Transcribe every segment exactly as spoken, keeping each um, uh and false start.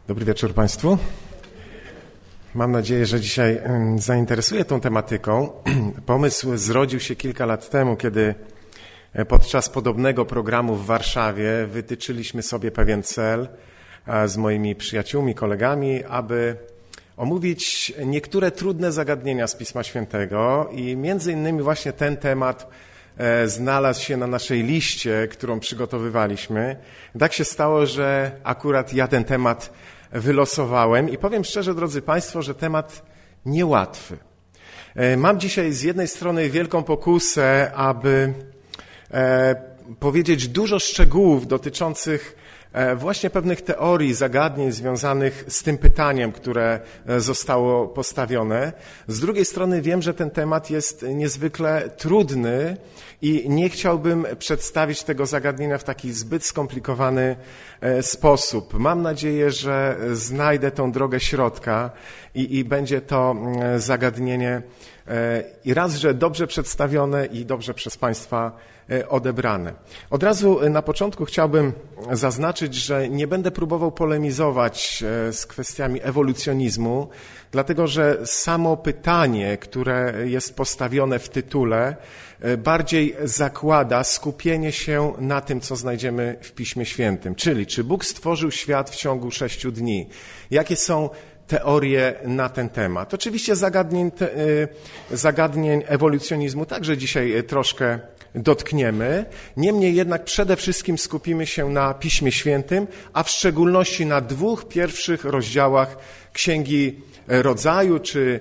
Dobry wieczór Państwu. Mam nadzieję, że dzisiaj zainteresuję tą tematyką. Pomysł zrodził się kilka lat temu, kiedy podczas podobnego programu w Warszawie wytyczyliśmy sobie pewien cel z moimi przyjaciółmi, kolegami, aby omówić niektóre trudne zagadnienia z Pisma Świętego i między innymi właśnie ten temat znalazł się na naszej liście, którą przygotowywaliśmy. Tak się stało, że akurat ja ten temat wylosowałem i powiem szczerze, drodzy Państwo, że temat niełatwy. Mam dzisiaj z jednej strony wielką pokusę, aby powiedzieć dużo szczegółów dotyczących właśnie pewnych teorii, zagadnień związanych z tym pytaniem, które zostało postawione. Z drugiej strony wiem, że ten temat jest niezwykle trudny i nie chciałbym przedstawić tego zagadnienia w taki zbyt skomplikowany sposób. Mam nadzieję, że znajdę tą drogę środka i, i będzie to zagadnienie i raz, że dobrze przedstawione i dobrze przez Państwa odebrane. Od razu na początku chciałbym zaznaczyć, że nie będę próbował polemizować z kwestiami ewolucjonizmu, dlatego że samo pytanie, które jest postawione w tytule, bardziej zakłada skupienie się na tym, co znajdziemy w Piśmie Świętym, czyli czy Bóg stworzył świat w ciągu sześciu dni, jakie są teorie na ten temat. Oczywiście zagadnień, te, zagadnień ewolucjonizmu także dzisiaj troszkę dotkniemy. Niemniej jednak przede wszystkim skupimy się na Piśmie Świętym, a w szczególności na dwóch pierwszych rozdziałach Księgi Rodzaju, czy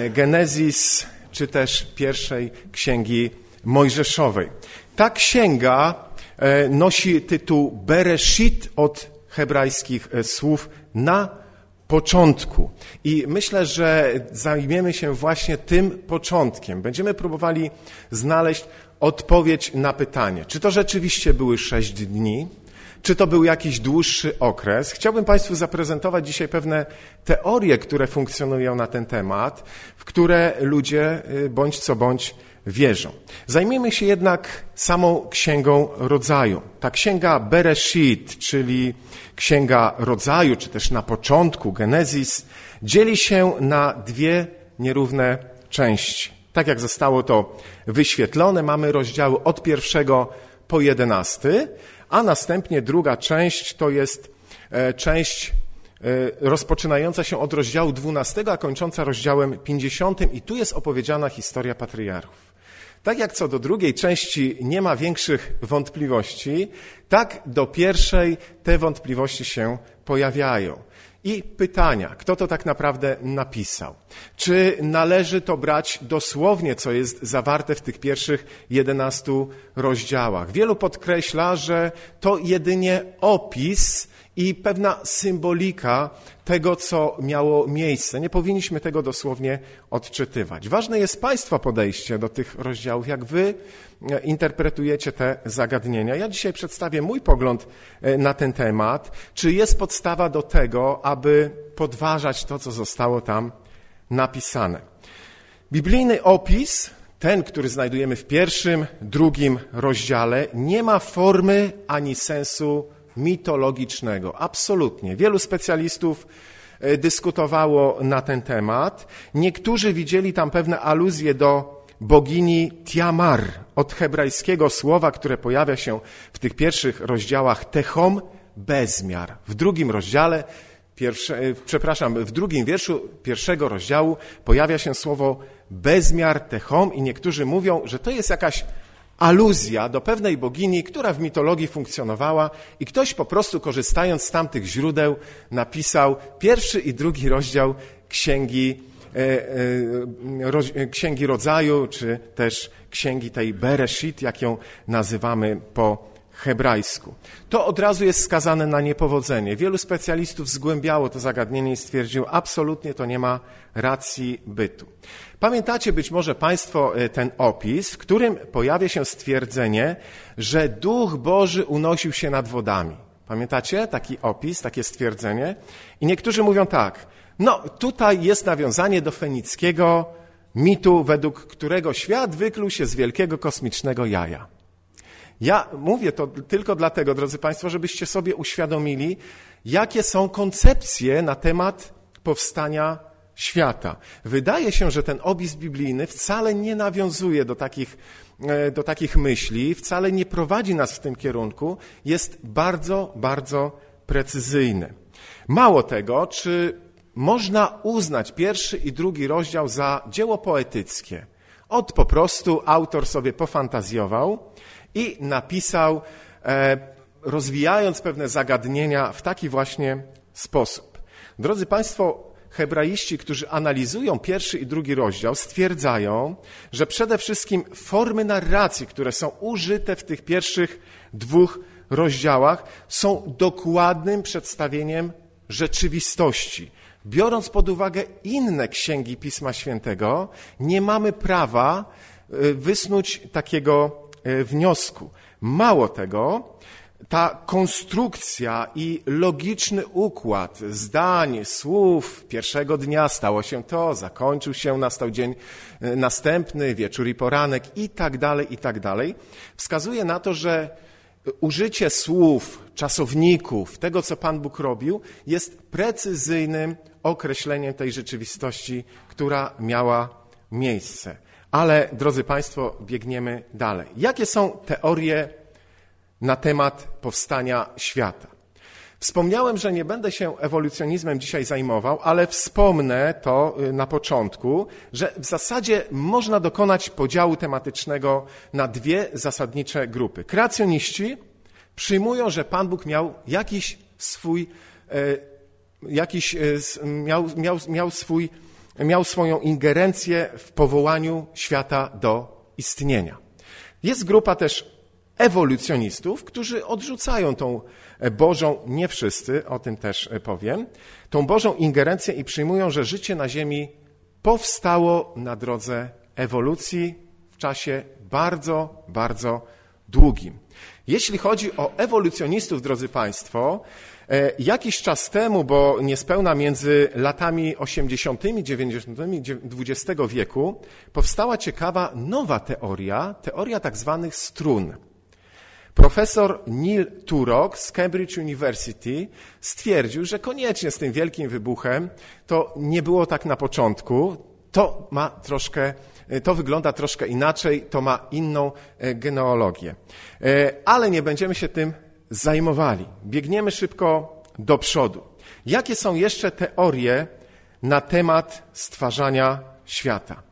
Genezis, czy też pierwszej Księgi Mojżeszowej. Ta księga nosi tytuł Bereshit od hebrajskich słów na początku. I myślę, że zajmiemy się właśnie tym początkiem. Będziemy próbowali znaleźć odpowiedź na pytanie, czy to rzeczywiście były sześć dni, czy to był jakiś dłuższy okres. Chciałbym Państwu zaprezentować dzisiaj pewne teorie, które funkcjonują na ten temat, w które ludzie bądź co bądź wierzą. Zajmijmy się jednak samą Księgą Rodzaju. Ta Księga Bereshit, czyli Księga Rodzaju, czy też na początku Genezis, dzieli się na dwie nierówne części. Tak jak zostało to wyświetlone, mamy rozdziały od pierwszego po jedenasty, a następnie druga część to jest część rozpoczynająca się od rozdziału dwunastego, a kończąca rozdziałem pięćdziesiątym i tu jest opowiedziana historia patriarchów. Tak jak co do drugiej części nie ma większych wątpliwości, tak do pierwszej te wątpliwości się pojawiają. I pytania, kto to tak naprawdę napisał? Czy należy to brać dosłownie, co jest zawarte w tych pierwszych jedenastu rozdziałach? Wielu podkreśla, że to jedynie opis i pewna symbolika tego, co miało miejsce. Nie powinniśmy tego dosłownie odczytywać. Ważne jest Państwa podejście do tych rozdziałów, jak Wy interpretujecie te zagadnienia. Ja dzisiaj przedstawię mój pogląd na ten temat. Czy jest podstawa do tego, aby podważać to, co zostało tam napisane? Biblijny opis, ten, który znajdujemy w pierwszym, drugim rozdziale, nie ma formy ani sensu mitologicznego. Absolutnie. Wielu specjalistów dyskutowało na ten temat. Niektórzy widzieli tam pewne aluzje do bogini Tiamar, od hebrajskiego słowa, które pojawia się w tych pierwszych rozdziałach Techom, bezmiar. W drugim rozdziale, pierwsze, przepraszam, w drugim wierszu pierwszego rozdziału pojawia się słowo bezmiar, Techom i niektórzy mówią, że to jest jakaś aluzja do pewnej bogini, która w mitologii funkcjonowała i ktoś po prostu korzystając z tamtych źródeł napisał pierwszy i drugi rozdział Księgi, e, e, roz, Księgi Rodzaju, czy też Księgi tej Bereshit, jak ją nazywamy po hebrajsku. To od razu jest skazane na niepowodzenie. Wielu specjalistów zgłębiało to zagadnienie i stwierdziło, absolutnie to nie ma racji bytu. Pamiętacie być może Państwo ten opis, w którym pojawia się stwierdzenie, że Duch Boży unosił się nad wodami. Pamiętacie taki opis, takie stwierdzenie? I niektórzy mówią tak, no tutaj jest nawiązanie do fenickiego mitu, według którego świat wykluł się z wielkiego kosmicznego jaja. Ja mówię to tylko dlatego, drodzy Państwo, żebyście sobie uświadomili, Jakie są koncepcje na temat powstania świata? Wydaje się, że ten opis biblijny wcale nie nawiązuje do takich, do takich myśli, wcale nie prowadzi nas w tym kierunku, jest bardzo, bardzo precyzyjny. Mało tego, czy można uznać pierwszy i drugi rozdział za dzieło poetyckie? Od po prostu autor sobie pofantazjował i napisał, e, rozwijając pewne zagadnienia w taki właśnie sposób. Drodzy Państwo, hebraiści, którzy analizują pierwszy i drugi rozdział, stwierdzają, że przede wszystkim formy narracji, które są użyte w tych pierwszych dwóch rozdziałach, są dokładnym przedstawieniem rzeczywistości. Biorąc pod uwagę inne księgi Pisma Świętego, nie mamy prawa wysnuć takiego wniosku. Mało tego, ta konstrukcja i logiczny układ zdań, słów, pierwszego dnia stało się to, zakończył się, nastał dzień następny, wieczór i poranek i tak dalej, i tak dalej, wskazuje na to, że użycie słów, czasowników, tego, co Pan Bóg robił, jest precyzyjnym określeniem tej rzeczywistości, która miała miejsce. Ale, drodzy Państwo, biegniemy dalej. Jakie są teorie na temat powstania świata? Wspomniałem, że nie będę się ewolucjonizmem dzisiaj zajmował, ale wspomnę to na początku, że w zasadzie można dokonać podziału tematycznego na dwie zasadnicze grupy. Kreacjoniści przyjmują, że Pan Bóg miał jakiś swój, jakiś, miał, miał, miał, swój, miał swoją ingerencję w powołaniu świata do istnienia. Jest grupa też ewolucjonistów, którzy odrzucają tą Bożą, nie wszyscy, o tym też powiem, tą Bożą ingerencję i przyjmują, że życie na Ziemi powstało na drodze ewolucji w czasie bardzo, bardzo długim. Jeśli chodzi o ewolucjonistów, drodzy Państwo, jakiś czas temu, bo niespełna między latami osiemdziesiątymi i dziewięćdziesiątymi dwudziestego wieku, powstała ciekawa nowa teoria, teoria tak zwanych strun. Profesor Neil Turok z Cambridge University stwierdził, że koniecznie z tym wielkim wybuchem to nie było tak na początku, to ma troszkę, to wygląda troszkę inaczej, to ma inną genealogię. Ale nie będziemy się tym zajmowali. Biegniemy szybko do przodu. Jakie są jeszcze teorie na temat stwarzania świata?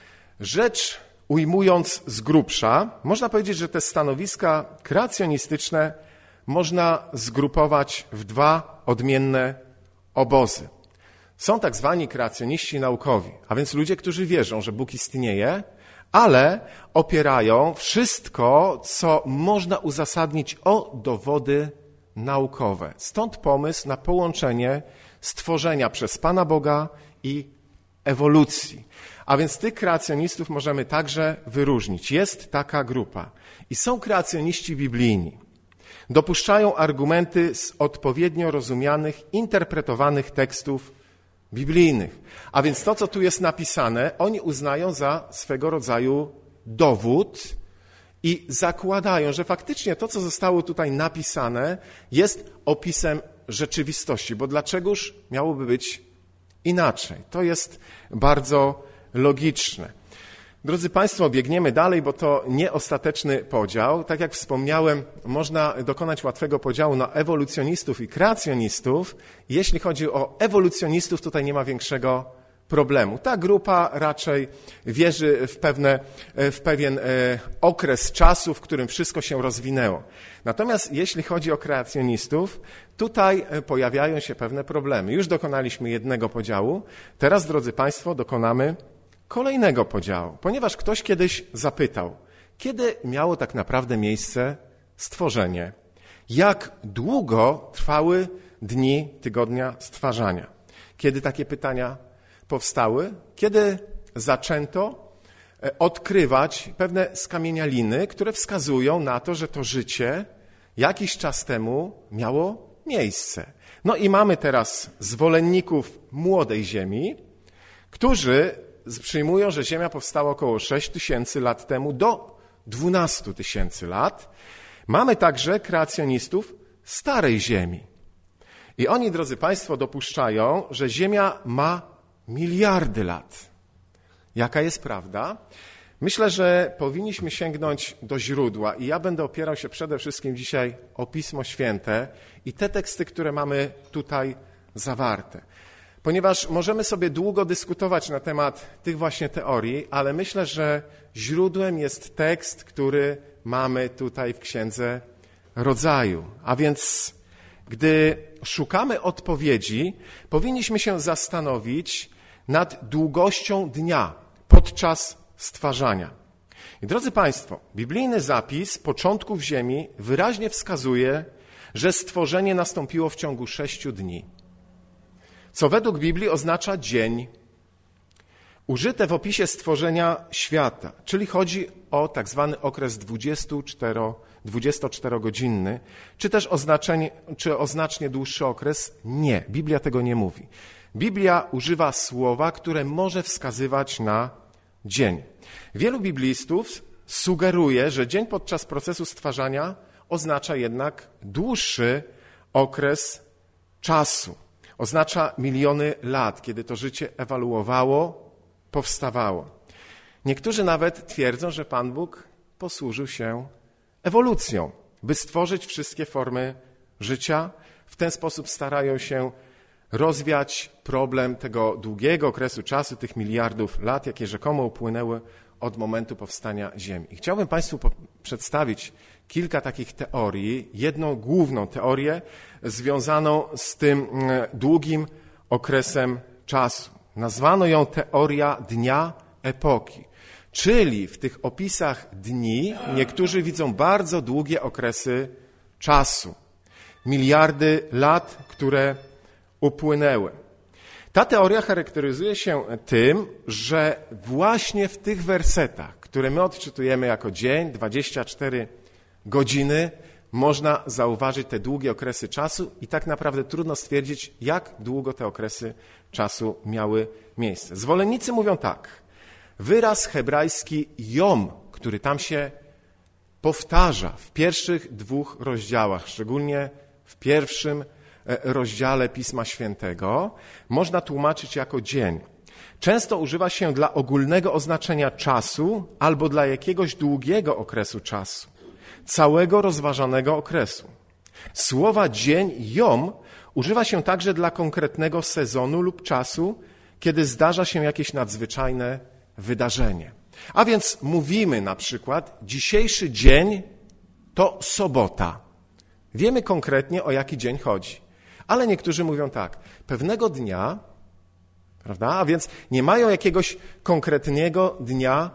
Rzecz ujmując z grubsza, można powiedzieć, że te stanowiska kreacjonistyczne można zgrupować w dwa odmienne obozy. Są tak zwani kreacjoniści naukowi, a więc ludzie, którzy wierzą, że Bóg istnieje, ale opierają wszystko, co można uzasadnić, o dowody naukowe. Stąd pomysł na połączenie stworzenia przez Pana Boga i ewolucji. A więc tych kreacjonistów możemy także wyróżnić. Jest taka grupa. I są kreacjoniści biblijni. Dopuszczają argumenty z odpowiednio rozumianych, interpretowanych tekstów biblijnych. A więc to, co tu jest napisane, oni uznają za swego rodzaju dowód i zakładają, że faktycznie to, co zostało tutaj napisane, jest opisem rzeczywistości. Bo dlaczegoż miałoby być inaczej? To jest bardzo logiczne. Drodzy Państwo, biegniemy dalej, bo to nie ostateczny podział. Tak jak wspomniałem, można dokonać łatwego podziału na ewolucjonistów i kreacjonistów. Jeśli chodzi o ewolucjonistów, tutaj nie ma większego problemu. Ta grupa raczej wierzy w, pewne, w pewien okres czasu, w którym wszystko się rozwinęło. Natomiast jeśli chodzi o kreacjonistów, tutaj pojawiają się pewne problemy. Już dokonaliśmy jednego podziału, teraz, drodzy Państwo, dokonamy kolejnego podziału, ponieważ ktoś kiedyś zapytał, kiedy miało tak naprawdę miejsce stworzenie? Jak długo trwały dni tygodnia stwarzania? Kiedy takie pytania powstały? Kiedy zaczęto odkrywać pewne skamienialiny, które wskazują na to, że to życie jakiś czas temu miało miejsce. No i mamy teraz zwolenników młodej Ziemi, którzy przyjmują, że Ziemia powstała około sześć tysięcy lat temu do dwunastu tysięcy lat. Mamy także kreacjonistów starej Ziemi. I oni, drodzy Państwo, dopuszczają, że Ziemia ma miliardy lat. Jaka jest prawda? Myślę, że powinniśmy sięgnąć do źródła i ja będę opierał się przede wszystkim dzisiaj o Pismo Święte i te teksty, które mamy tutaj zawarte. Ponieważ możemy sobie długo dyskutować na temat tych właśnie teorii, ale myślę, że źródłem jest tekst, który mamy tutaj w Księdze Rodzaju. A więc gdy szukamy odpowiedzi, powinniśmy się zastanowić nad długością dnia podczas stwarzania. I drodzy Państwo, biblijny zapis początków ziemi wyraźnie wskazuje, że stworzenie nastąpiło w ciągu sześciu dni, co według Biblii oznacza dzień, użyte w opisie stworzenia świata, czyli chodzi o tak zwany okres dwudziestoczterogodzinny, czy też oznaczenie, czy o znacznie dłuższy okres? Nie, Biblia tego nie mówi. Biblia używa słowa, które może wskazywać na dzień. Wielu biblistów sugeruje, że dzień podczas procesu stwarzania oznacza jednak dłuższy okres czasu. Oznacza miliony lat, kiedy to życie ewoluowało, powstawało. Niektórzy nawet twierdzą, że Pan Bóg posłużył się ewolucją, by stworzyć wszystkie formy życia. W ten sposób starają się rozwiać problem tego długiego okresu czasu, tych miliardów lat, jakie rzekomo upłynęły od momentu powstania Ziemi. I chciałbym Państwu przedstawić kilka takich teorii, jedną główną teorię związaną z tym długim okresem czasu. Nazwano ją teoria dnia epoki, czyli w tych opisach dni niektórzy widzą bardzo długie okresy czasu, miliardy lat, które upłynęły. Ta teoria charakteryzuje się tym, że właśnie w tych wersetach, które my odczytujemy jako dzień, dwadzieścia cztery godziny, można zauważyć te długie okresy czasu i tak naprawdę trudno stwierdzić, jak długo te okresy czasu miały miejsce. Zwolennicy mówią tak, wyraz hebrajski jom, który tam się powtarza w pierwszych dwóch rozdziałach, szczególnie w pierwszym rozdziale Pisma Świętego, można tłumaczyć jako dzień. Często używa się dla ogólnego oznaczenia czasu albo dla jakiegoś długiego okresu czasu, całego rozważanego okresu. Słowa dzień, jom, używa się także dla konkretnego sezonu lub czasu, kiedy zdarza się jakieś nadzwyczajne wydarzenie. A więc mówimy na przykład, dzisiejszy dzień to sobota. Wiemy konkretnie, o jaki dzień chodzi. Ale niektórzy mówią tak, pewnego dnia, prawda? A więc nie mają jakiegoś konkretnego dnia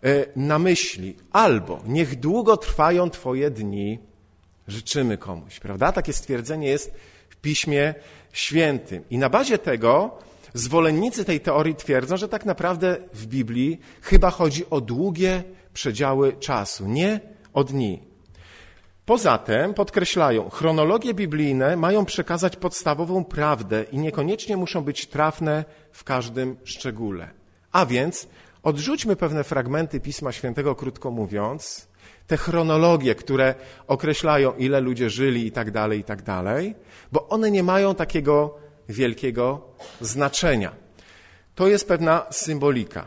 na myśli. Albo niech długo trwają Twoje dni, życzymy komuś, prawda? Takie stwierdzenie jest w Piśmie Świętym. I na bazie tego zwolennicy tej teorii twierdzą, że tak naprawdę w Biblii chyba chodzi o długie przedziały czasu, nie o dni. Poza tym podkreślają, chronologie biblijne mają przekazać podstawową prawdę i niekoniecznie muszą być trafne w każdym szczególe. A więc odrzućmy pewne fragmenty Pisma Świętego, krótko mówiąc, te chronologie, które określają, ile ludzie żyli i tak dalej, i tak dalej, bo one nie mają takiego wielkiego znaczenia. To jest pewna symbolika.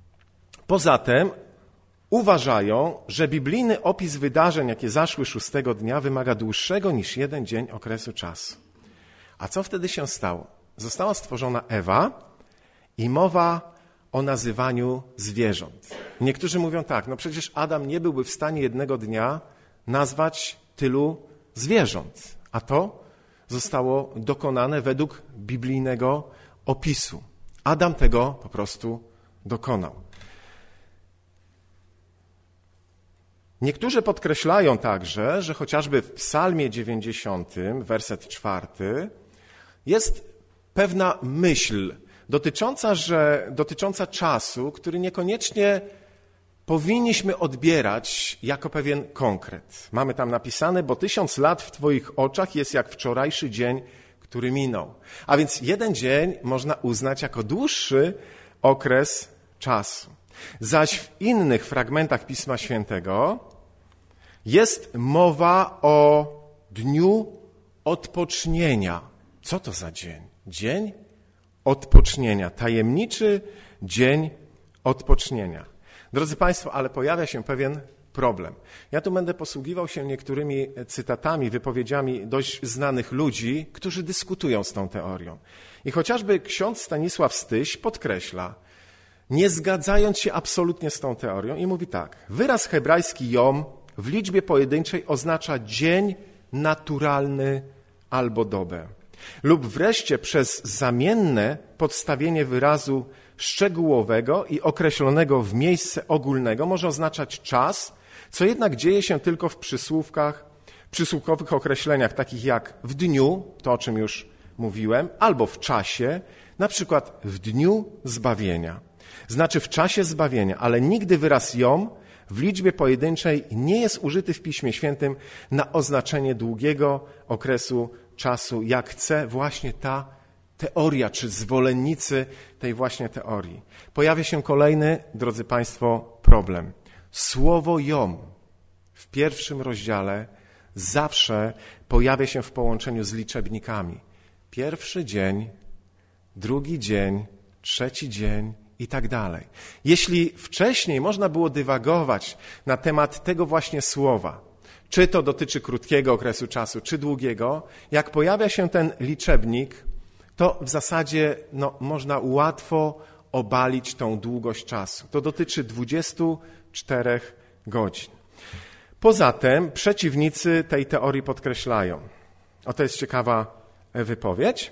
Poza tym uważają, że biblijny opis wydarzeń, jakie zaszły szóstego dnia, wymaga dłuższego niż jeden dzień okresu czasu. A co wtedy się stało? Została stworzona Ewa i mowa o nazywaniu zwierząt. Niektórzy mówią tak, no przecież Adam nie byłby w stanie jednego dnia nazwać tylu zwierząt, a to zostało dokonane według biblijnego opisu. Adam tego po prostu dokonał. Niektórzy podkreślają także, że chociażby w Psalmie dziewięćdziesiątym, werset czwarty, jest pewna myśl dotycząca, że, dotycząca czasu, który niekoniecznie powinniśmy odbierać jako pewien konkret. Mamy tam napisane, bo tysiąc lat w Twoich oczach jest jak wczorajszy dzień, który minął. A więc jeden dzień można uznać jako dłuższy okres czasu. Zaś w innych fragmentach Pisma Świętego jest mowa o dniu odpocznienia. Co to za dzień? Dzień odpocznienia, tajemniczy dzień odpocznienia. Drodzy Państwo, ale pojawia się pewien problem. Ja tu będę posługiwał się niektórymi cytatami, wypowiedziami dość znanych ludzi, którzy dyskutują z tą teorią. I chociażby ksiądz Stanisław Styś podkreśla, nie zgadzając się absolutnie z tą teorią, i mówi tak: wyraz hebrajski jom w liczbie pojedynczej oznacza dzień naturalny albo dobę. Lub wreszcie przez zamienne podstawienie wyrazu szczegółowego i określonego w miejsce ogólnego może oznaczać czas, co jednak dzieje się tylko w przysłówkach, przysłówkowych określeniach takich jak w dniu, to o czym już mówiłem, albo w czasie, na przykład w dniu zbawienia. Znaczy w czasie zbawienia, ale nigdy wyraz jom w liczbie pojedynczej nie jest użyty w Piśmie Świętym na oznaczenie długiego okresu czasu, jak chce właśnie ta teoria, czy zwolennicy tej właśnie teorii. Pojawia się kolejny, drodzy Państwo, problem. Słowo jom w pierwszym rozdziale zawsze pojawia się w połączeniu z liczebnikami. Pierwszy dzień, drugi dzień, trzeci dzień i tak dalej. Jeśli wcześniej można było dywagować na temat tego właśnie słowa, czy to dotyczy krótkiego okresu czasu, czy długiego, jak pojawia się ten liczebnik, to w zasadzie no, można łatwo obalić tą długość czasu. To dotyczy dwudziestu czterech godzin. Poza tym przeciwnicy tej teorii podkreślają, o to jest ciekawa wypowiedź,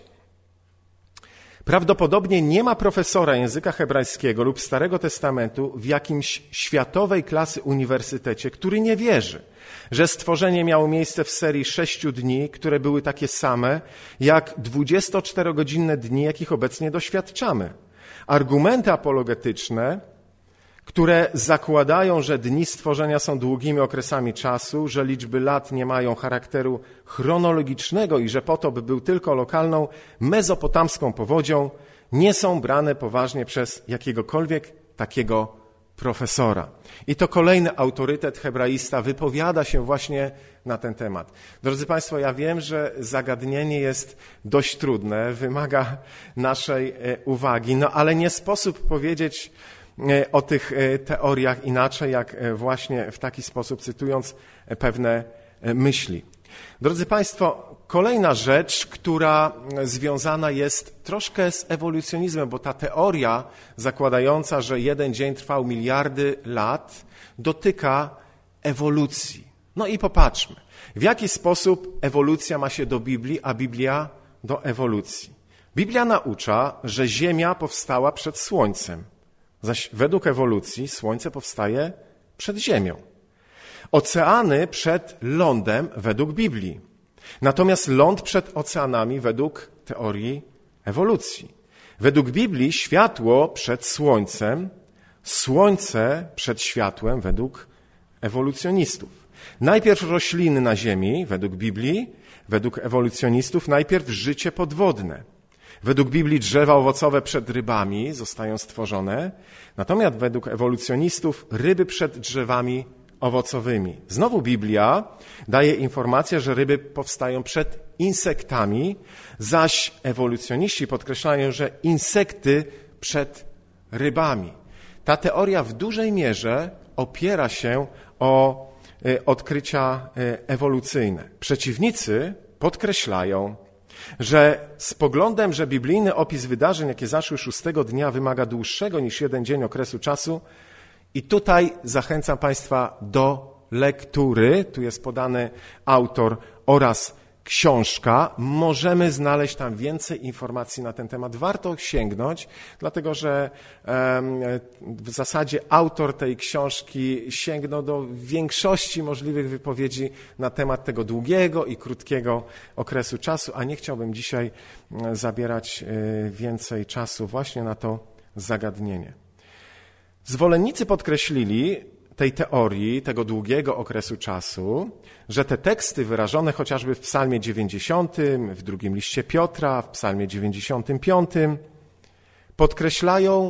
prawdopodobnie nie ma profesora języka hebrajskiego lub Starego Testamentu w jakimś światowej klasy uniwersytecie, który nie wierzy, że stworzenie miało miejsce w serii sześciu dni, które były takie same jak dwudziestoczterogodzinne dni, jakich obecnie doświadczamy. Argumenty apologetyczne, które zakładają, że dni stworzenia są długimi okresami czasu, że liczby lat nie mają charakteru chronologicznego i że potop był tylko lokalną mezopotamską powodzią, nie są brane poważnie przez jakiegokolwiek takiego profesora. I to kolejny autorytet hebraista wypowiada się właśnie na ten temat. Drodzy Państwo, ja wiem, że zagadnienie jest dość trudne, wymaga naszej uwagi, no ale nie sposób powiedzieć o tych teoriach inaczej, jak właśnie w taki sposób, cytując pewne myśli. Drodzy Państwo, kolejna rzecz, która związana jest troszkę z ewolucjonizmem, bo ta teoria zakładająca, że jeden dzień trwał miliardy lat, dotyka ewolucji. No i popatrzmy, w jaki sposób ewolucja ma się do Biblii, a Biblia do ewolucji. Biblia naucza, że Ziemia powstała przed Słońcem. Zaś według ewolucji Słońce powstaje przed Ziemią. Oceany przed lądem według Biblii. Natomiast ląd przed oceanami według teorii ewolucji. Według Biblii światło przed Słońcem, Słońce przed światłem według ewolucjonistów. Najpierw rośliny na Ziemi według Biblii, według ewolucjonistów najpierw życie podwodne. Według Biblii drzewa owocowe przed rybami zostają stworzone, natomiast według ewolucjonistów ryby przed drzewami owocowymi. Znowu Biblia daje informację, że ryby powstają przed insektami, zaś ewolucjoniści podkreślają, że insekty przed rybami. Ta teoria w dużej mierze opiera się o odkrycia ewolucyjne. Przeciwnicy podkreślają, że z poglądem, że biblijny opis wydarzeń, jakie zaszły szóstego dnia, wymaga dłuższego niż jeden dzień okresu czasu. I tutaj zachęcam Państwa do lektury. Tu jest podany autor oraz książka. Możemy znaleźć tam więcej informacji na ten temat. Warto sięgnąć, dlatego że w zasadzie autor tej książki sięgnął do większości możliwych wypowiedzi na temat tego długiego i krótkiego okresu czasu, a nie chciałbym dzisiaj zabierać więcej czasu właśnie na to zagadnienie. Zwolennicy podkreślili tej teorii, tego długiego okresu czasu, że te teksty wyrażone chociażby w psalmie dziewięćdziesiątym, w drugim liście Piotra, w psalmie dziewięćdziesiątym piątym podkreślają,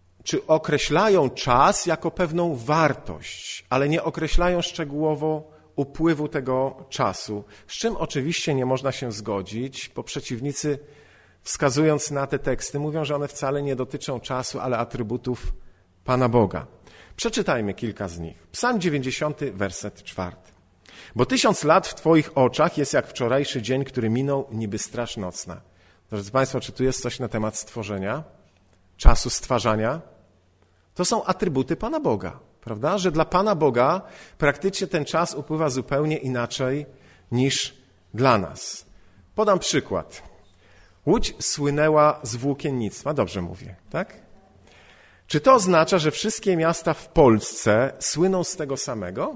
czy określają czas jako pewną wartość, ale nie określają szczegółowo upływu tego czasu, z czym oczywiście nie można się zgodzić, bo przeciwnicy, wskazując na te teksty, mówią, że one wcale nie dotyczą czasu, ale atrybutów Pana Boga. Przeczytajmy kilka z nich. Psalm dziewięćdziesiąty, werset czwarty. Bo tysiąc lat w Twoich oczach jest jak wczorajszy dzień, który minął, niby straż nocna. Drodzy Państwo, czy tu jest coś na temat stworzenia, czasu stwarzania? To są atrybuty Pana Boga, prawda? Że dla Pana Boga praktycznie ten czas upływa zupełnie inaczej niż dla nas. Podam przykład. Łódź słynęła z włókiennictwa, dobrze mówię, tak? Czy to oznacza, że wszystkie miasta w Polsce słyną z tego samego?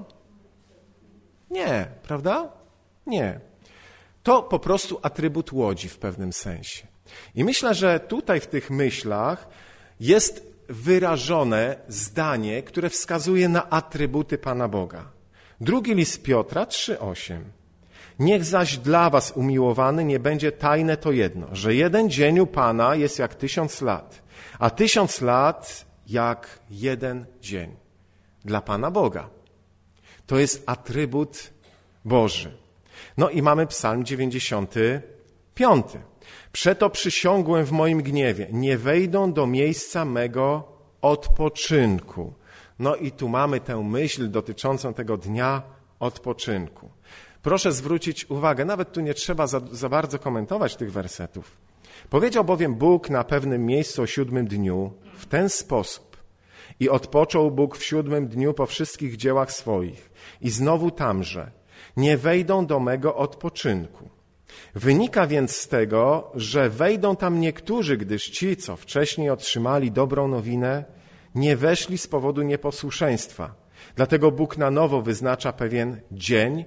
Nie, prawda? Nie. To po prostu atrybut łodzi w pewnym sensie. I myślę, że tutaj w tych myślach jest wyrażone zdanie, które wskazuje na atrybuty Pana Boga. Drugi list Piotra trzy osiem. Niech zaś dla was, umiłowany, nie będzie tajne to jedno, że jeden dzień u Pana jest jak tysiąc lat, a tysiąc lat jak jeden dzień. Dla Pana Boga. To jest atrybut Boży. No i mamy Psalm dziewięćdziesiąty piąty. Przeto przysiągłem w moim gniewie, nie wejdą do miejsca mego odpoczynku. No i tu mamy tę myśl dotyczącą tego dnia odpoczynku. Proszę zwrócić uwagę, nawet tu nie trzeba za, za bardzo komentować tych wersetów. Powiedział bowiem Bóg na pewnym miejscu o siódmym dniu w ten sposób. I odpoczął Bóg w siódmym dniu po wszystkich dziełach swoich. I znowu tamże, nie wejdą do mego odpoczynku. Wynika więc z tego, że wejdą tam niektórzy, gdyż ci, co wcześniej otrzymali dobrą nowinę, nie weszli z powodu nieposłuszeństwa. Dlatego Bóg na nowo wyznacza pewien dzień,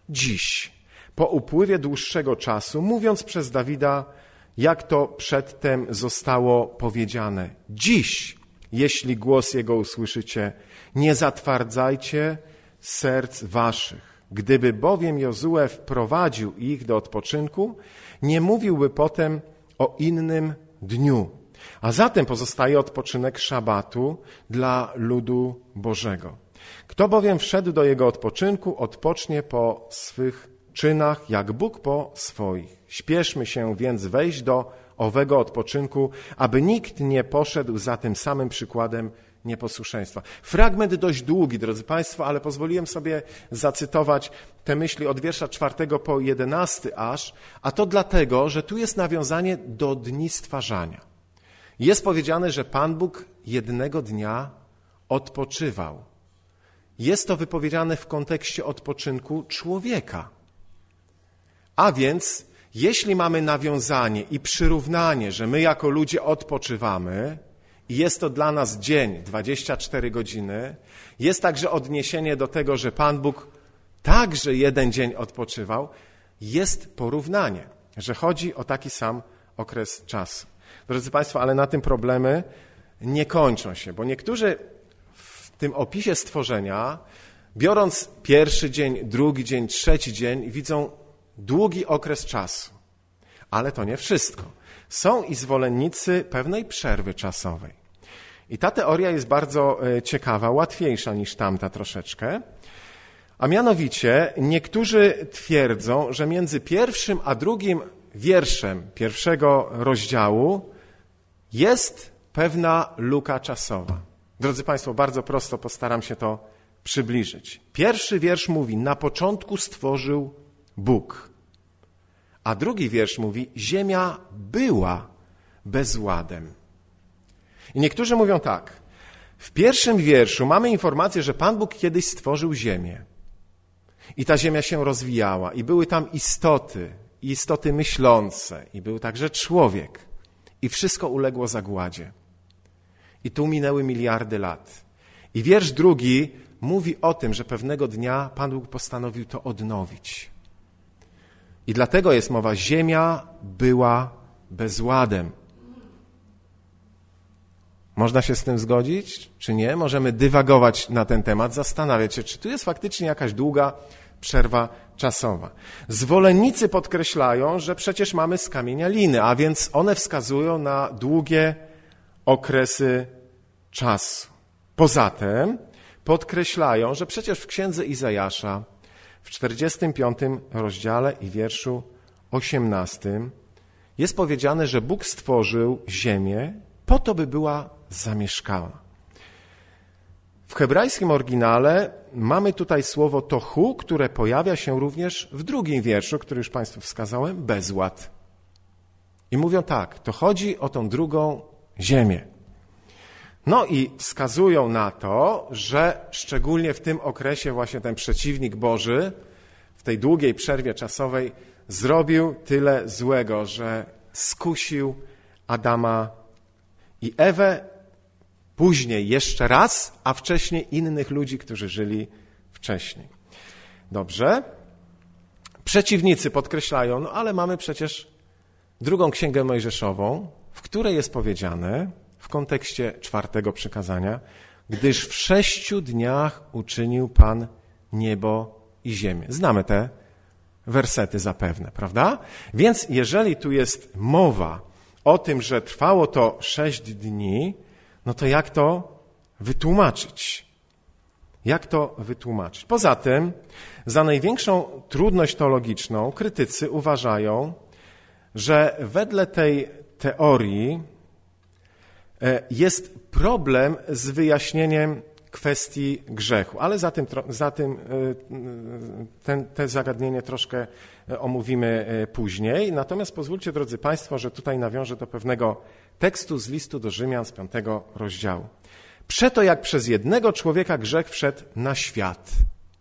dziś, po upływie dłuższego czasu, mówiąc przez Dawida, jak to przedtem zostało powiedziane. Dziś, jeśli głos Jego usłyszycie, nie zatwardzajcie serc waszych. Gdyby bowiem Jozue wprowadził ich do odpoczynku, nie mówiłby potem o innym dniu. A zatem pozostaje odpoczynek szabatu dla ludu Bożego. Kto bowiem wszedł do jego odpoczynku, odpocznie po swych czynach, jak Bóg po swoich. Śpieszmy się więc wejść do owego odpoczynku, aby nikt nie poszedł za tym samym przykładem nieposłuszeństwa. Fragment dość długi, drodzy Państwo, ale pozwoliłem sobie zacytować te myśli od wiersza czwartego po jedenasty aż, a to dlatego, że tu jest nawiązanie do dni stwarzania. Jest powiedziane, że Pan Bóg jednego dnia odpoczywał. Jest to wypowiedziane w kontekście odpoczynku człowieka. A więc, jeśli mamy nawiązanie i przyrównanie, że my jako ludzie odpoczywamy, i jest to dla nas dzień, dwadzieścia cztery godziny, jest także odniesienie do tego, że Pan Bóg także jeden dzień odpoczywał, jest porównanie, że chodzi o taki sam okres czasu. Drodzy Państwo, ale na tym problemy nie kończą się, bo niektórzy w tym opisie stworzenia, biorąc pierwszy dzień, drugi dzień, trzeci dzień, widzą długi okres czasu. Ale to nie wszystko. Są i zwolennicy pewnej przerwy czasowej. I ta teoria jest bardzo ciekawa, łatwiejsza niż tamta troszeczkę. A mianowicie niektórzy twierdzą, że między pierwszym a drugim wierszem pierwszego rozdziału jest pewna luka czasowa. Drodzy Państwo, bardzo prosto postaram się to przybliżyć. Pierwszy wiersz mówi, na początku stworzył Bóg. A drugi wiersz mówi, ziemia była bezładem. I niektórzy mówią tak, w pierwszym wierszu mamy informację, że Pan Bóg kiedyś stworzył ziemię. I ta ziemia się rozwijała i były tam istoty, istoty myślące i był także człowiek. I wszystko uległo zagładzie. I tu minęły miliardy lat. I wiersz drugi mówi o tym, że pewnego dnia Pan Bóg postanowił to odnowić. I dlatego jest mowa, ziemia była bezładem. Można się z tym zgodzić, czy nie? Możemy dywagować na ten temat, zastanawiać się, czy tu jest faktycznie jakaś długa przerwa czasowa. Zwolennicy podkreślają, że przecież mamy skamienialiny, a więc one wskazują na długie okresy czasu. Poza tym podkreślają, że przecież w księdze Izajasza, w czterdziestym piątym rozdziale i wierszu osiemnastym jest powiedziane, że Bóg stworzył ziemię po to, by była zamieszkała. W hebrajskim oryginale mamy tutaj słowo tohu, które pojawia się również w drugim wierszu, który już Państwu wskazałem, bezład. I mówią tak, to chodzi o tą drugą ziemię. No i wskazują na to, że szczególnie w tym okresie właśnie ten przeciwnik Boży w tej długiej przerwie czasowej zrobił tyle złego, że skusił Adama i Ewę, później jeszcze raz, a wcześniej innych ludzi, którzy żyli wcześniej. Dobrze. Przeciwnicy podkreślają, no ale mamy przecież drugą księgę mojżeszową, w której jest powiedziane w kontekście czwartego przykazania, gdyż w sześciu dniach uczynił Pan niebo i ziemię. Znamy te wersety zapewne, prawda? Więc jeżeli tu jest mowa o tym, że trwało to sześć dni, no to jak to wytłumaczyć? Jak to wytłumaczyć? Poza tym, za największą trudność teologiczną krytycy uważają, że wedle tej teorii jest problem z wyjaśnieniem kwestii grzechu, ale za tym, za tym ten, te zagadnienie troszkę omówimy później. Natomiast pozwólcie, drodzy Państwo, że tutaj nawiążę do pewnego tekstu z listu do Rzymian z piątego rozdziału. Przeto jak przez jednego człowieka grzech wszedł na świat.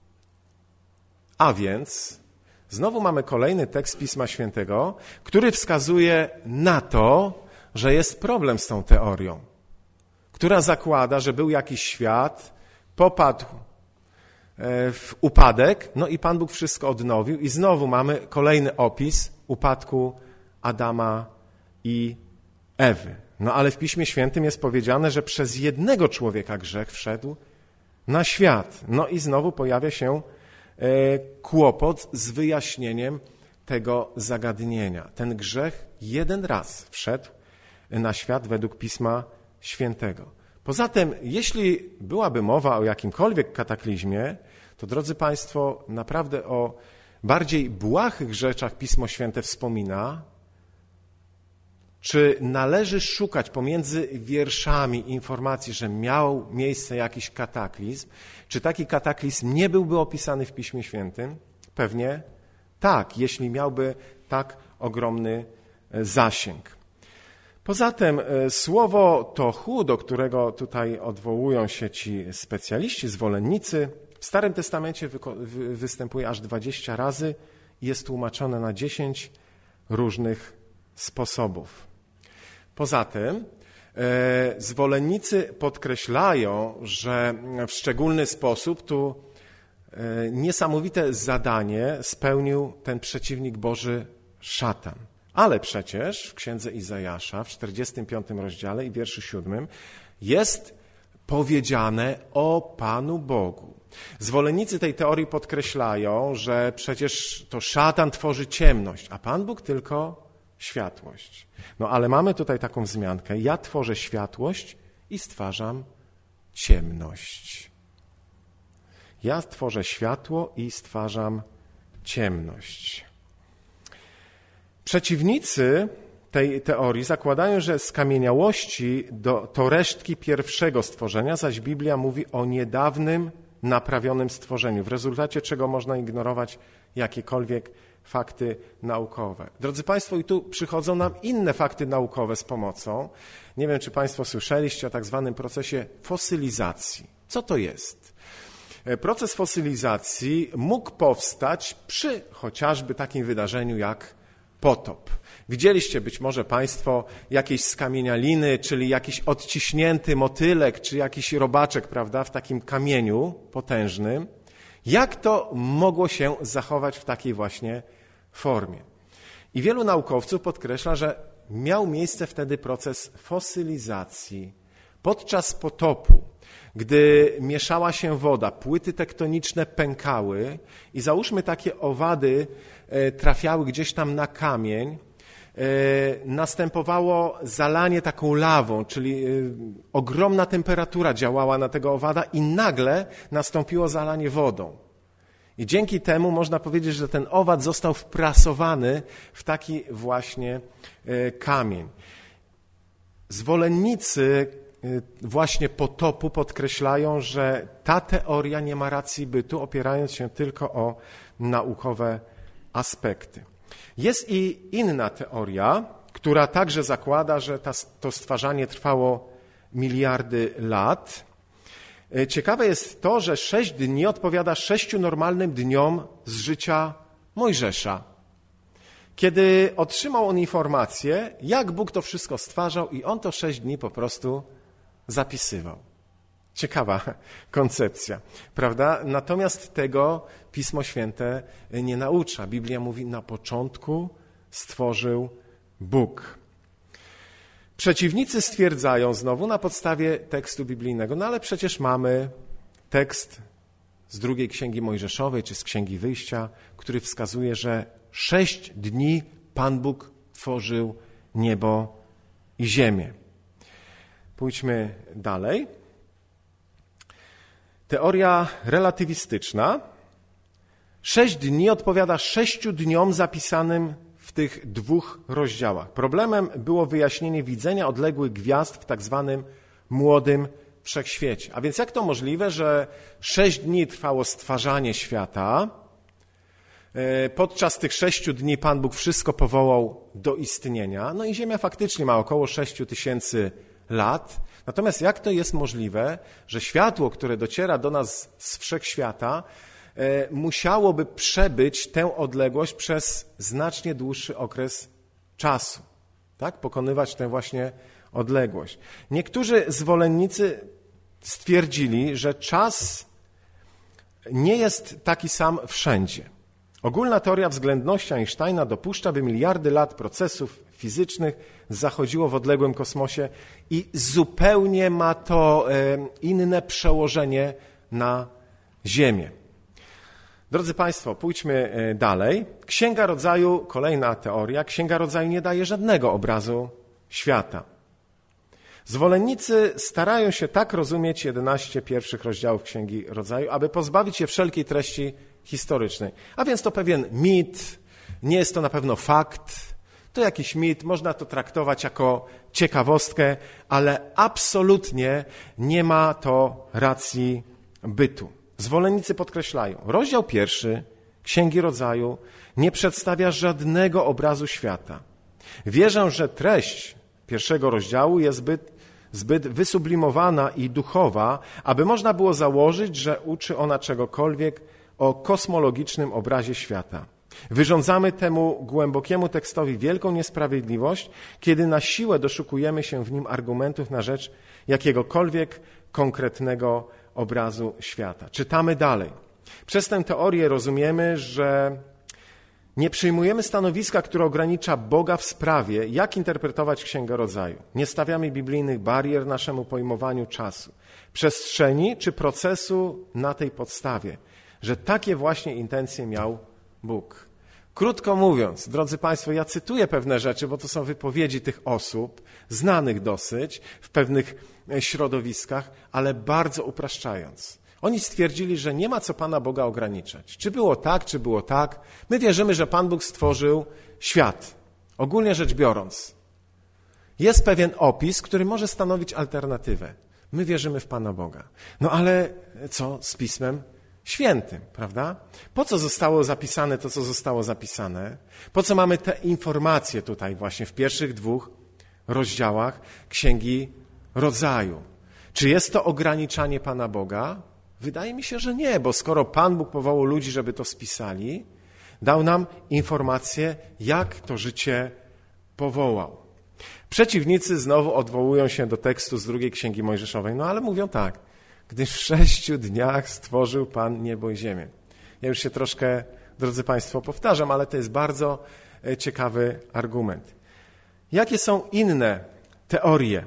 A więc znowu mamy kolejny tekst Pisma Świętego, który wskazuje na to, że jest problem z tą teorią, która zakłada, że był jakiś świat, popadł w upadek, no i Pan Bóg wszystko odnowił i znowu mamy kolejny opis upadku Adama i Ewy. No ale w Piśmie Świętym jest powiedziane, że przez jednego człowieka grzech wszedł na świat. No i znowu pojawia się kłopot z wyjaśnieniem tego zagadnienia. Ten grzech jeden raz wszedł na świat według Pisma Świętego. Poza tym, jeśli byłaby mowa o jakimkolwiek kataklizmie, to drodzy Państwo, naprawdę o bardziej błahych rzeczach Pismo Święte wspomina. Czy należy szukać pomiędzy wierszami informacji, że miał miejsce jakiś kataklizm? Czy taki kataklizm nie byłby opisany w Piśmie Świętym? Pewnie tak, jeśli miałby tak ogromny zasięg. Poza tym słowo tohu, do którego tutaj odwołują się ci specjaliści, zwolennicy, w Starym Testamencie występuje aż dwadzieścia razy i jest tłumaczone na dziesięć różnych sposobów. Poza tym zwolennicy podkreślają, że w szczególny sposób tu niesamowite zadanie spełnił ten przeciwnik Boży szatan. Ale przecież w księdze Izajasza w czterdziestym piątym rozdziale i wierszu siódmym jest powiedziane o Panu Bogu. Zwolennicy tej teorii podkreślają, że przecież to szatan tworzy ciemność, a Pan Bóg tylko światłość. No ale mamy tutaj taką wzmiankę. Ja tworzę światłość i stwarzam ciemność. Ja tworzę światło i stwarzam ciemność. Przeciwnicy tej teorii zakładają, że skamieniałości do, to resztki pierwszego stworzenia, zaś Biblia mówi o niedawnym, naprawionym stworzeniu, w rezultacie czego można ignorować jakiekolwiek fakty naukowe. Drodzy Państwo, i tu przychodzą nam inne fakty naukowe z pomocą. Nie wiem, czy Państwo słyszeliście o tak zwanym procesie fosylizacji. Co to jest? Proces fosylizacji mógł powstać przy chociażby takim wydarzeniu jak potop. Widzieliście być może Państwo jakieś skamienialiny, czyli jakiś odciśnięty motylek, czy jakiś robaczek, prawda, w takim kamieniu potężnym. Jak to mogło się zachować w takiej właśnie formie? I wielu naukowców podkreśla, że miał miejsce wtedy proces fosylizacji. Podczas potopu, gdy mieszała się woda, płyty tektoniczne pękały i załóżmy takie owady trafiały gdzieś tam na kamień, następowało zalanie taką lawą, czyli ogromna temperatura działała na tego owada i nagle nastąpiło zalanie wodą. I dzięki temu można powiedzieć, że ten owad został wprasowany w taki właśnie kamień. Zwolennicy właśnie potopu podkreślają, że ta teoria nie ma racji bytu, opierając się tylko o naukowe aspekty. Jest i inna teoria, która także zakłada, że ta, to stwarzanie trwało miliardy lat. Ciekawe jest to, że sześć dni odpowiada sześciu normalnym dniom z życia Mojżesza, kiedy otrzymał on informację, jak Bóg to wszystko stwarzał i on to sześć dni po prostu zapisywał. Ciekawa koncepcja, prawda? Natomiast tego Pismo Święte nie naucza. Biblia mówi, na początku stworzył Bóg. Przeciwnicy stwierdzają znowu na podstawie tekstu biblijnego, no ale przecież mamy tekst z drugiej Księgi Mojżeszowej, czy z Księgi Wyjścia, który wskazuje, że sześć dni Pan Bóg tworzył niebo i ziemię. Pójdźmy dalej. Teoria relatywistyczna. Sześć dni odpowiada sześciu dniom zapisanym w tych dwóch rozdziałach. Problemem było wyjaśnienie widzenia odległych gwiazd w tak zwanym młodym wszechświecie. A więc jak to możliwe, że sześć dni trwało stwarzanie świata, podczas tych sześciu dni Pan Bóg wszystko powołał do istnienia, no i Ziemia faktycznie ma około sześciu tysięcy lat. Natomiast jak to jest możliwe, że światło, które dociera do nas z wszechświata, musiałoby przebyć tę odległość przez znacznie dłuższy okres czasu, tak? Pokonywać tę właśnie odległość. Niektórzy zwolennicy stwierdzili, że czas nie jest taki sam wszędzie. Ogólna teoria względności Einsteina dopuszcza, by miliardy lat procesów fizycznych zachodziło w odległym kosmosie i zupełnie ma to inne przełożenie na Ziemię. Drodzy Państwo, pójdźmy dalej. Księga Rodzaju, kolejna teoria, Księga Rodzaju nie daje żadnego obrazu świata. Zwolennicy starają się tak rozumieć jedenaście pierwszych rozdziałów Księgi Rodzaju, aby pozbawić się wszelkiej treści historycznej. A więc to pewien mit, nie jest to na pewno fakt, to jakiś mit, można to traktować jako ciekawostkę, ale absolutnie nie ma to racji bytu. Zwolennicy podkreślają, rozdział pierwszy Księgi Rodzaju nie przedstawia żadnego obrazu świata. Wierzę, że treść pierwszego rozdziału jest zbyt, zbyt wysublimowana i duchowa, aby można było założyć, że uczy ona czegokolwiek o kosmologicznym obrazie świata. Wyrządzamy temu głębokiemu tekstowi wielką niesprawiedliwość, kiedy na siłę doszukujemy się w nim argumentów na rzecz jakiegokolwiek konkretnego obrazu świata. Czytamy dalej. Przez tę teorię rozumiemy, że nie przyjmujemy stanowiska, które ogranicza Boga w sprawie, jak interpretować Księgę Rodzaju. Nie stawiamy biblijnych barier naszemu pojmowaniu czasu, przestrzeni czy procesu na tej podstawie, że takie właśnie intencje miał Bóg. Krótko mówiąc, drodzy Państwo, ja cytuję pewne rzeczy, bo to są wypowiedzi tych osób, znanych dosyć w pewnych środowiskach, ale bardzo upraszczając. Oni stwierdzili, że nie ma co Pana Boga ograniczać. Czy było tak, czy było tak. My wierzymy, że Pan Bóg stworzył świat. Ogólnie rzecz biorąc, jest pewien opis, który może stanowić alternatywę. My wierzymy w Pana Boga. No ale co z Pismem Świętym, prawda? Po co zostało zapisane to, co zostało zapisane? Po co mamy te informacje tutaj właśnie w pierwszych dwóch rozdziałach Księgi Rodzaju? Czy jest to ograniczanie Pana Boga? Wydaje mi się, że nie, bo skoro Pan Bóg powołał ludzi, żeby to spisali, dał nam informację, jak to życie powołał. Przeciwnicy znowu odwołują się do tekstu z drugiej Księgi Mojżeszowej, no ale mówią tak, gdyż w sześciu dniach stworzył Pan niebo i ziemię. Ja już się troszkę, drodzy Państwo, powtarzam, ale to jest bardzo ciekawy argument. Jakie są inne teorie?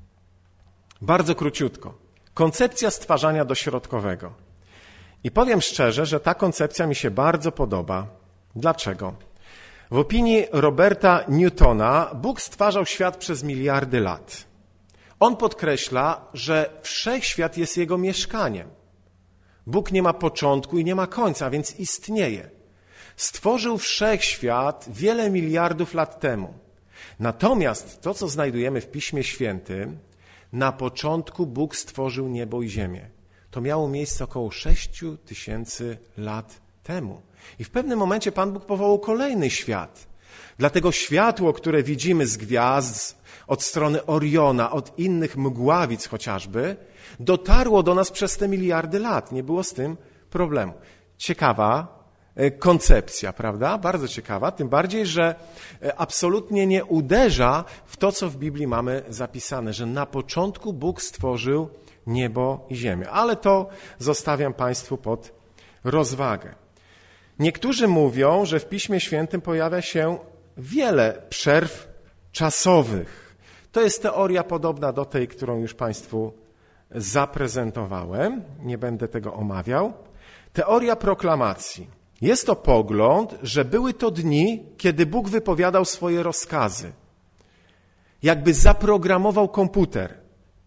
Bardzo króciutko. Koncepcja stwarzania dośrodkowego. I powiem szczerze, że ta koncepcja mi się bardzo podoba. Dlaczego? W opinii Roberta Newtona Bóg stwarzał świat przez miliardy lat. On podkreśla, że wszechświat jest jego mieszkaniem. Bóg nie ma początku i nie ma końca, a więc istnieje. Stworzył wszechświat wiele miliardów lat temu. Natomiast to, co znajdujemy w Piśmie Świętym, na początku Bóg stworzył niebo i ziemię. To miało miejsce około sześć tysięcy lat temu. I w pewnym momencie Pan Bóg powołał kolejny świat. Dlatego światło, które widzimy z gwiazd, od strony Oriona, od innych mgławic chociażby, dotarło do nas przez te miliardy lat. Nie było z tym problemu. Ciekawa koncepcja, prawda? Bardzo ciekawa, tym bardziej, że absolutnie nie uderza w to, co w Biblii mamy zapisane, że na początku Bóg stworzył niebo i ziemię. Ale to zostawiam Państwu pod rozwagę. Niektórzy mówią, że w Piśmie Świętym pojawia się wiele przerw czasowych. To jest teoria podobna do tej, którą już Państwu zaprezentowałem. Nie będę tego omawiał. Teoria proklamacji. Jest to pogląd, że były to dni, kiedy Bóg wypowiadał swoje rozkazy. Jakby zaprogramował komputer.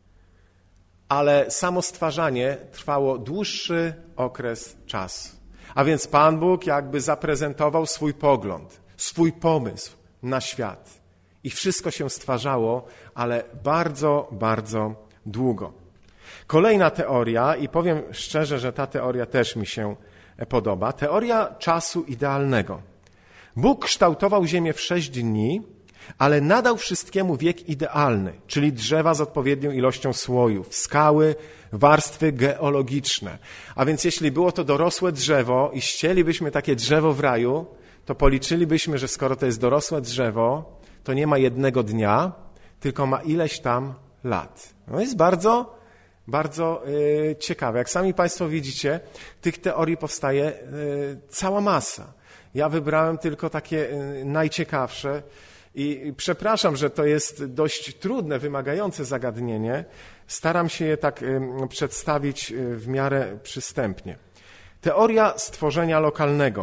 Ale samo stwarzanie trwało dłuższy okres czasu. A więc Pan Bóg jakby zaprezentował swój pogląd, swój pomysł na świat. I wszystko się stwarzało, ale bardzo, bardzo długo. Kolejna teoria, i powiem szczerze, że ta teoria też mi się podoba, teoria czasu idealnego. Bóg kształtował ziemię w sześć dni, ale nadał wszystkiemu wiek idealny, czyli drzewa z odpowiednią ilością słojów, skały, warstwy geologiczne. A więc jeśli było to dorosłe drzewo i ścielibyśmy takie drzewo w raju, to policzylibyśmy, że skoro to jest dorosłe drzewo, to nie ma jednego dnia, tylko ma ileś tam lat. No jest bardzo, bardzo yy, ciekawe. Jak sami Państwo widzicie, tych teorii powstaje yy, cała masa. Ja wybrałem tylko takie yy, najciekawsze. I przepraszam, że to jest dość trudne, wymagające zagadnienie. Staram się je tak przedstawić w miarę przystępnie. Teoria stworzenia lokalnego.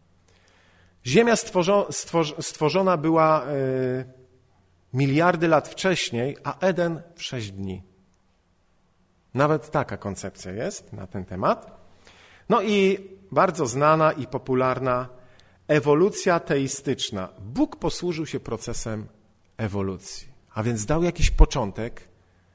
Ziemia stworzo, stworz, stworzona była miliardy lat wcześniej, a Eden w sześć dni. Nawet taka koncepcja jest na ten temat. No i bardzo znana i popularna ewolucja teistyczna. Bóg posłużył się procesem ewolucji, a więc dał jakiś początek,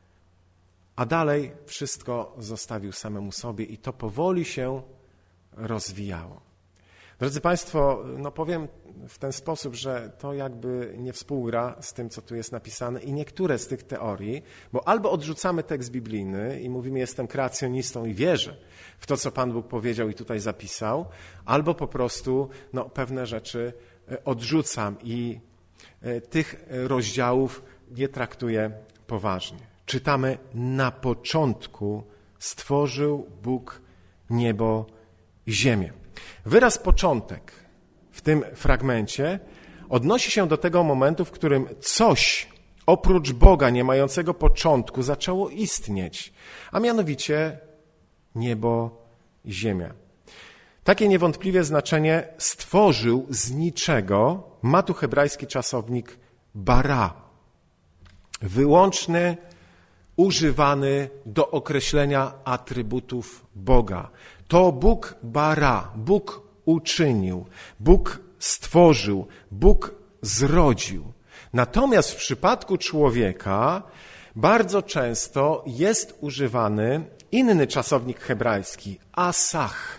a dalej wszystko zostawił samemu sobie i to powoli się rozwijało. Drodzy Państwo, no powiem w ten sposób, że to jakby nie współgra z tym, co tu jest napisane i niektóre z tych teorii, bo albo odrzucamy tekst biblijny i mówimy, jestem kreacjonistą i wierzę w to, co Pan Bóg powiedział i tutaj zapisał, albo po prostu no, pewne rzeczy odrzucam i tych rozdziałów nie traktuję poważnie. Czytamy, na początku stworzył Bóg niebo i ziemię. Wyraz początek w tym fragmencie odnosi się do tego momentu, w którym coś oprócz Boga nie mającego początku zaczęło istnieć, a mianowicie niebo i ziemia. Takie niewątpliwie znaczenie stworzył z niczego ma tu hebrajski czasownik bara. Wyłączny, używany do określenia atrybutów Boga. To Bóg bara, Bóg uczynił, Bóg stworzył, Bóg zrodził. Natomiast w przypadku człowieka bardzo często jest używany inny czasownik hebrajski, asach.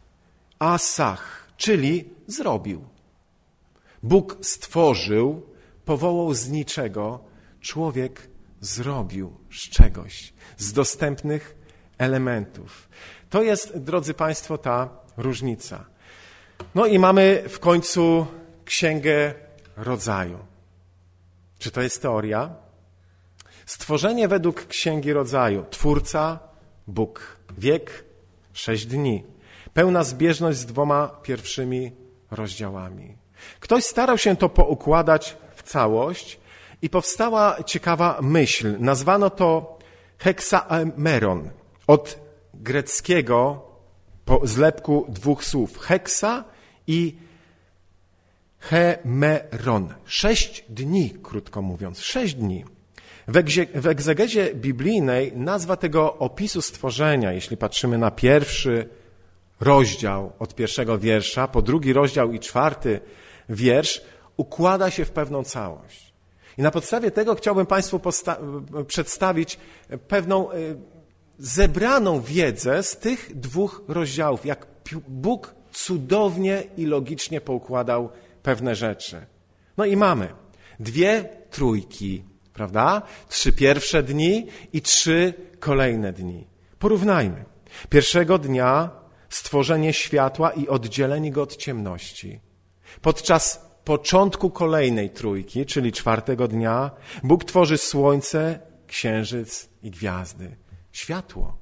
Asach, czyli zrobił. Bóg stworzył, powołał z niczego, człowiek zrobił z czegoś, z dostępnych elementów. To jest, drodzy Państwo, ta różnica. No i mamy w końcu Księgę Rodzaju. Czy to jest teoria? Stworzenie według Księgi Rodzaju. Twórca, Bóg. Wiek, sześć dni. Pełna zbieżność z dwoma pierwszymi rozdziałami. Ktoś starał się to poukładać w całość i powstała ciekawa myśl. Nazwano to heksaemeron. Od greckiego po zlepku dwóch słów. Heksa i hemeron. Sześć dni, krótko mówiąc. Sześć dni. W, egzie, w egzegezie biblijnej nazwa tego opisu stworzenia, jeśli patrzymy na pierwszy rozdział od pierwszego wiersza, po drugi rozdział i czwarty wiersz, układa się w pewną całość. I na podstawie tego chciałbym Państwu posta- przedstawić pewną y, zebraną wiedzę z tych dwóch rozdziałów, jak Bóg cudownie i logicznie poukładał pewne rzeczy. No i mamy dwie trójki, prawda? Trzy pierwsze dni i trzy kolejne dni. Porównajmy. Pierwszego dnia stworzenie światła i oddzielenie go od ciemności. Podczas początku kolejnej trójki, czyli czwartego dnia, Bóg tworzy słońce, księżyc i gwiazdy. Światło.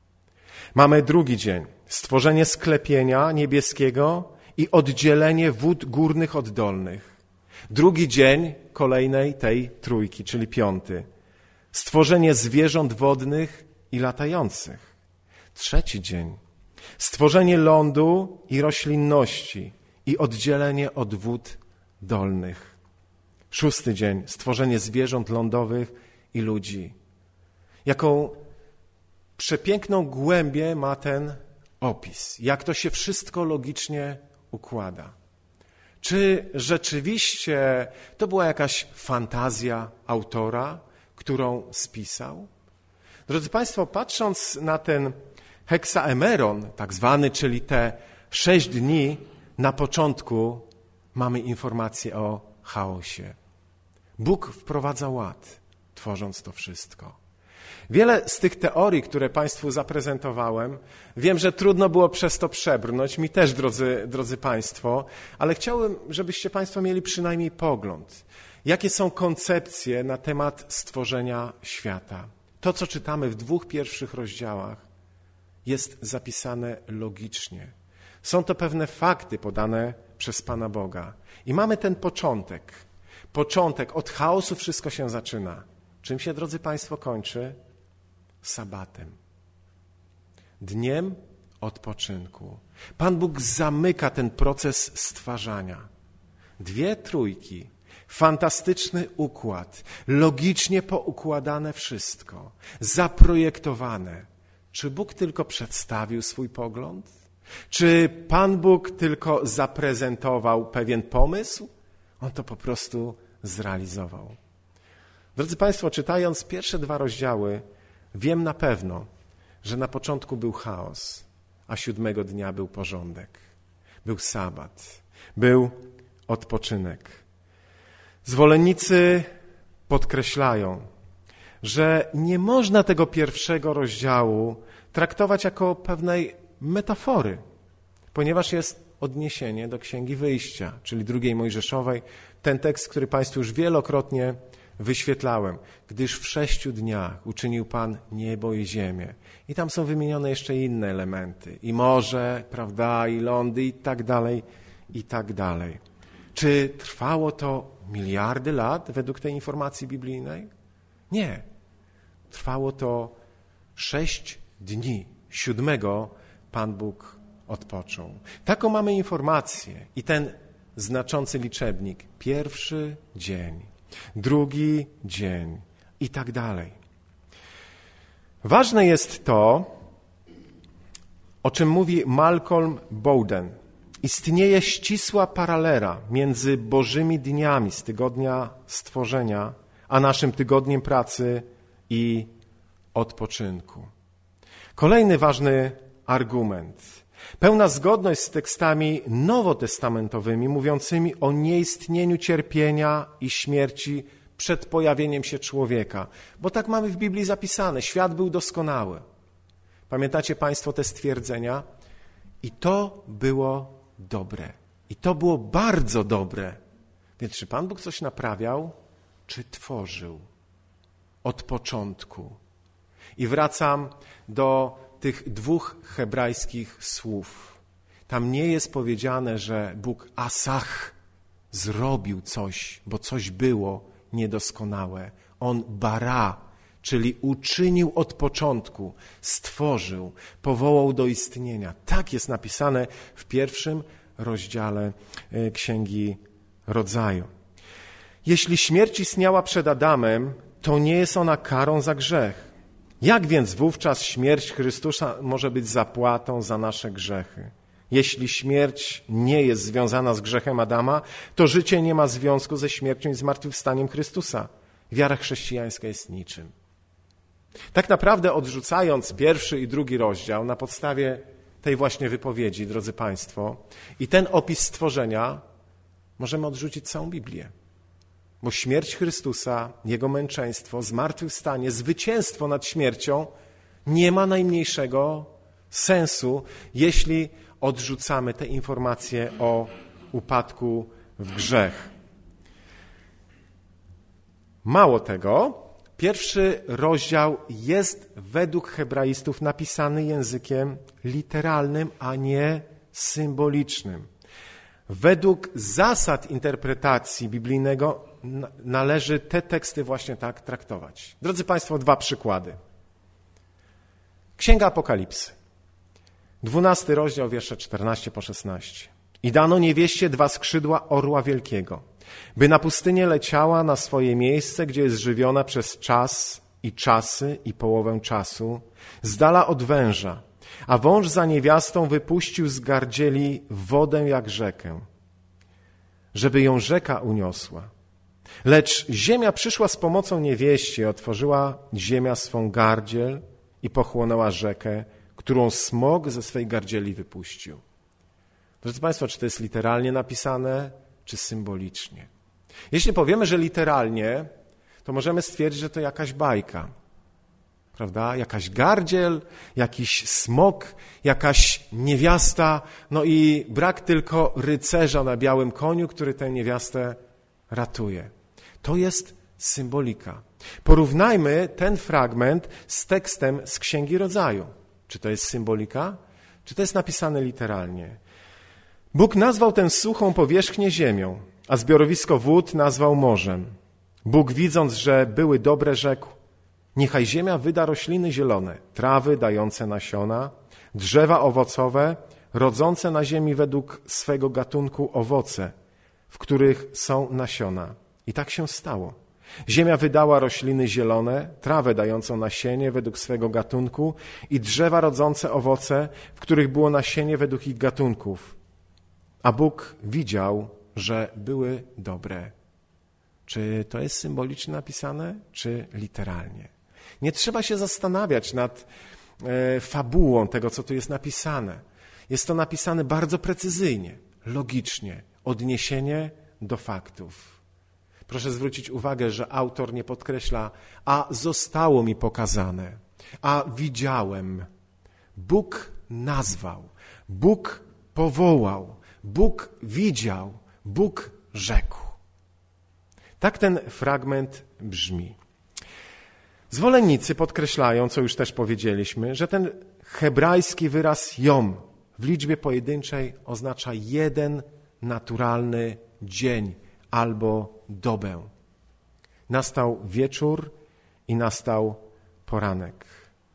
Mamy drugi dzień. Stworzenie sklepienia niebieskiego i oddzielenie wód górnych od dolnych. Drugi dzień kolejnej tej trójki, czyli piąty. Stworzenie zwierząt wodnych i latających. Trzeci dzień. Stworzenie lądu i roślinności i oddzielenie od wód dolnych. Szósty dzień. Stworzenie zwierząt lądowych i ludzi. Jaką przepiękną głębię ma ten opis. Jak to się wszystko logicznie układa. Czy rzeczywiście to była jakaś fantazja autora, którą spisał? Drodzy Państwo, patrząc na ten heksaemeron, tak zwany, czyli te sześć dni, na początku mamy informację o chaosie. Bóg wprowadza ład, tworząc to wszystko. Wiele z tych teorii, które Państwu zaprezentowałem, wiem, że trudno było przez to przebrnąć, mi też, drodzy, drodzy Państwo, ale chciałbym, żebyście Państwo mieli przynajmniej pogląd. Jakie są koncepcje na temat stworzenia świata? To, co czytamy w dwóch pierwszych rozdziałach, jest zapisane logicznie. Są to pewne fakty podane przez Pana Boga. I mamy ten początek. Początek, od chaosu wszystko się zaczyna. Czym się, drodzy Państwo, kończy? Sabatem. Dniem odpoczynku. Pan Bóg zamyka ten proces stwarzania. Dwie trójki. Fantastyczny układ. Logicznie poukładane wszystko. Zaprojektowane. Czy Bóg tylko przedstawił swój pogląd? Czy Pan Bóg tylko zaprezentował pewien pomysł? On to po prostu zrealizował. Drodzy Państwo, czytając pierwsze dwa rozdziały, wiem na pewno, że na początku był chaos, a siódmego dnia był porządek. Był sabat, był odpoczynek. Zwolennicy podkreślają, że nie można tego pierwszego rozdziału traktować jako pewnej metafory, ponieważ jest odniesienie do Księgi Wyjścia, czyli drugiej Mojżeszowej, ten tekst, który Państwu już wielokrotnie wyświetlałem. Gdyż w sześciu dniach uczynił Pan niebo i ziemię. I tam są wymienione jeszcze inne elementy. I morze, prawda, i lądy, i tak dalej, i tak dalej. Czy trwało to miliardy lat według tej informacji biblijnej? Nie. Trwało to sześć dni. Siódmego Pan Bóg odpoczął. Taką mamy informację i ten znaczący liczebnik. Pierwszy dzień, drugi dzień i tak dalej. Ważne jest to, o czym mówi Malcolm Bowden. Istnieje ścisła paralela między Bożymi dniami z tygodnia stworzenia, a naszym tygodniem pracy i odpoczynku. Kolejny ważny argument. Pełna zgodność z tekstami nowotestamentowymi mówiącymi o nieistnieniu cierpienia i śmierci przed pojawieniem się człowieka. Bo tak mamy w Biblii zapisane. Świat był doskonały. Pamiętacie Państwo te stwierdzenia? I to było dobre. I to było bardzo dobre. Więc czy Pan Bóg coś naprawiał, czy tworzył? Od początku. I wracam do tych dwóch hebrajskich słów. Tam nie jest powiedziane, że Bóg asach zrobił coś, bo coś było niedoskonałe. On bara, czyli uczynił od początku, stworzył, powołał do istnienia. Tak jest napisane w pierwszym rozdziale Księgi Rodzaju. Jeśli śmierć istniała przed Adamem, to nie jest ona karą za grzech. Jak więc wówczas śmierć Chrystusa może być zapłatą za nasze grzechy? Jeśli śmierć nie jest związana z grzechem Adama, to życie nie ma związku ze śmiercią i zmartwychwstaniem Chrystusa. Wiara chrześcijańska jest niczym. Tak naprawdę odrzucając pierwszy i drugi rozdział na podstawie tej właśnie wypowiedzi, drodzy Państwo, i ten opis stworzenia, możemy odrzucić całą Biblię. Bo śmierć Chrystusa, Jego męczeństwo, zmartwychwstanie, zwycięstwo nad śmiercią nie ma najmniejszego sensu, jeśli odrzucamy te informacje o upadku w grzech. Mało tego, pierwszy rozdział jest według hebraistów napisany językiem literalnym, a nie symbolicznym. Według zasad interpretacji biblijnego należy te teksty właśnie tak traktować. Drodzy Państwo, dwa przykłady. Księga Apokalipsy, dwunasty rozdział, wiersze czternaście po szesnaście. I dano niewieście dwa skrzydła orła wielkiego, by na pustynię leciała na swoje miejsce, gdzie jest żywiona przez czas i czasy i połowę czasu, z dala od węża, a wąż za niewiastą wypuścił z gardzieli wodę jak rzekę, żeby ją rzeka uniosła. Lecz ziemia przyszła z pomocą niewieście, otworzyła ziemia swą gardziel i pochłonęła rzekę, którą smok ze swej gardzieli wypuścił. Drodzy Państwo, czy to jest literalnie napisane, czy symbolicznie? Jeśli powiemy, że literalnie, to możemy stwierdzić, że to jakaś bajka. Prawda? Jakaś gardziel, jakiś smok, jakaś niewiasta, no i brak tylko rycerza na białym koniu, który tę niewiastę ratuje. To jest symbolika. Porównajmy ten fragment z tekstem z Księgi Rodzaju. Czy to jest symbolika? Czy to jest napisane literalnie? Bóg nazwał tę suchą powierzchnię ziemią, a zbiorowisko wód nazwał morzem. Bóg, widząc, że były dobre, rzekł: niechaj ziemia wyda rośliny zielone, trawy dające nasiona, drzewa owocowe, rodzące na ziemi według swego gatunku owoce, w których są nasiona. I tak się stało. Ziemia wydała rośliny zielone, trawę dającą nasienie według swego gatunku i drzewa rodzące owoce, w których było nasienie według ich gatunków. A Bóg widział, że były dobre. Czy to jest symbolicznie napisane, czy literalnie? Nie trzeba się zastanawiać nad e, fabułą tego, co tu jest napisane. Jest to napisane bardzo precyzyjnie, logicznie, odniesienie do faktów. Proszę zwrócić uwagę, że autor nie podkreśla, a zostało mi pokazane, a widziałem. Bóg nazwał, Bóg powołał, Bóg widział, Bóg rzekł. Tak ten fragment brzmi. Zwolennicy podkreślają, co już też powiedzieliśmy, że ten hebrajski wyraz jom w liczbie pojedynczej oznacza jeden naturalny dzień albo dobę. Nastał wieczór i nastał poranek.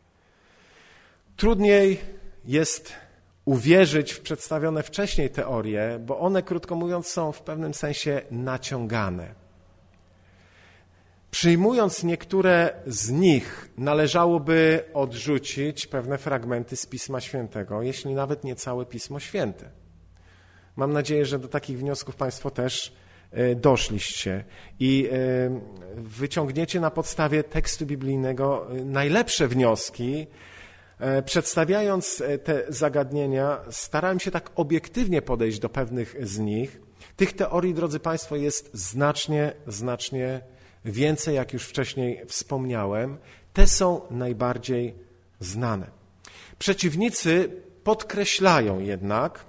Trudniej jest uwierzyć w przedstawione wcześniej teorie, bo one, krótko mówiąc, są w pewnym sensie naciągane. Przyjmując niektóre z nich, należałoby odrzucić pewne fragmenty z Pisma Świętego, jeśli nawet nie całe Pismo Święte. Mam nadzieję, że do takich wniosków Państwo też doszliście i wyciągniecie na podstawie tekstu biblijnego najlepsze wnioski. Przedstawiając te zagadnienia, starałem się tak obiektywnie podejść do pewnych z nich. Tych teorii, drodzy Państwo, jest znacznie, znacznie więcej, jak już wcześniej wspomniałem. Te są najbardziej znane. Przeciwnicy podkreślają jednak,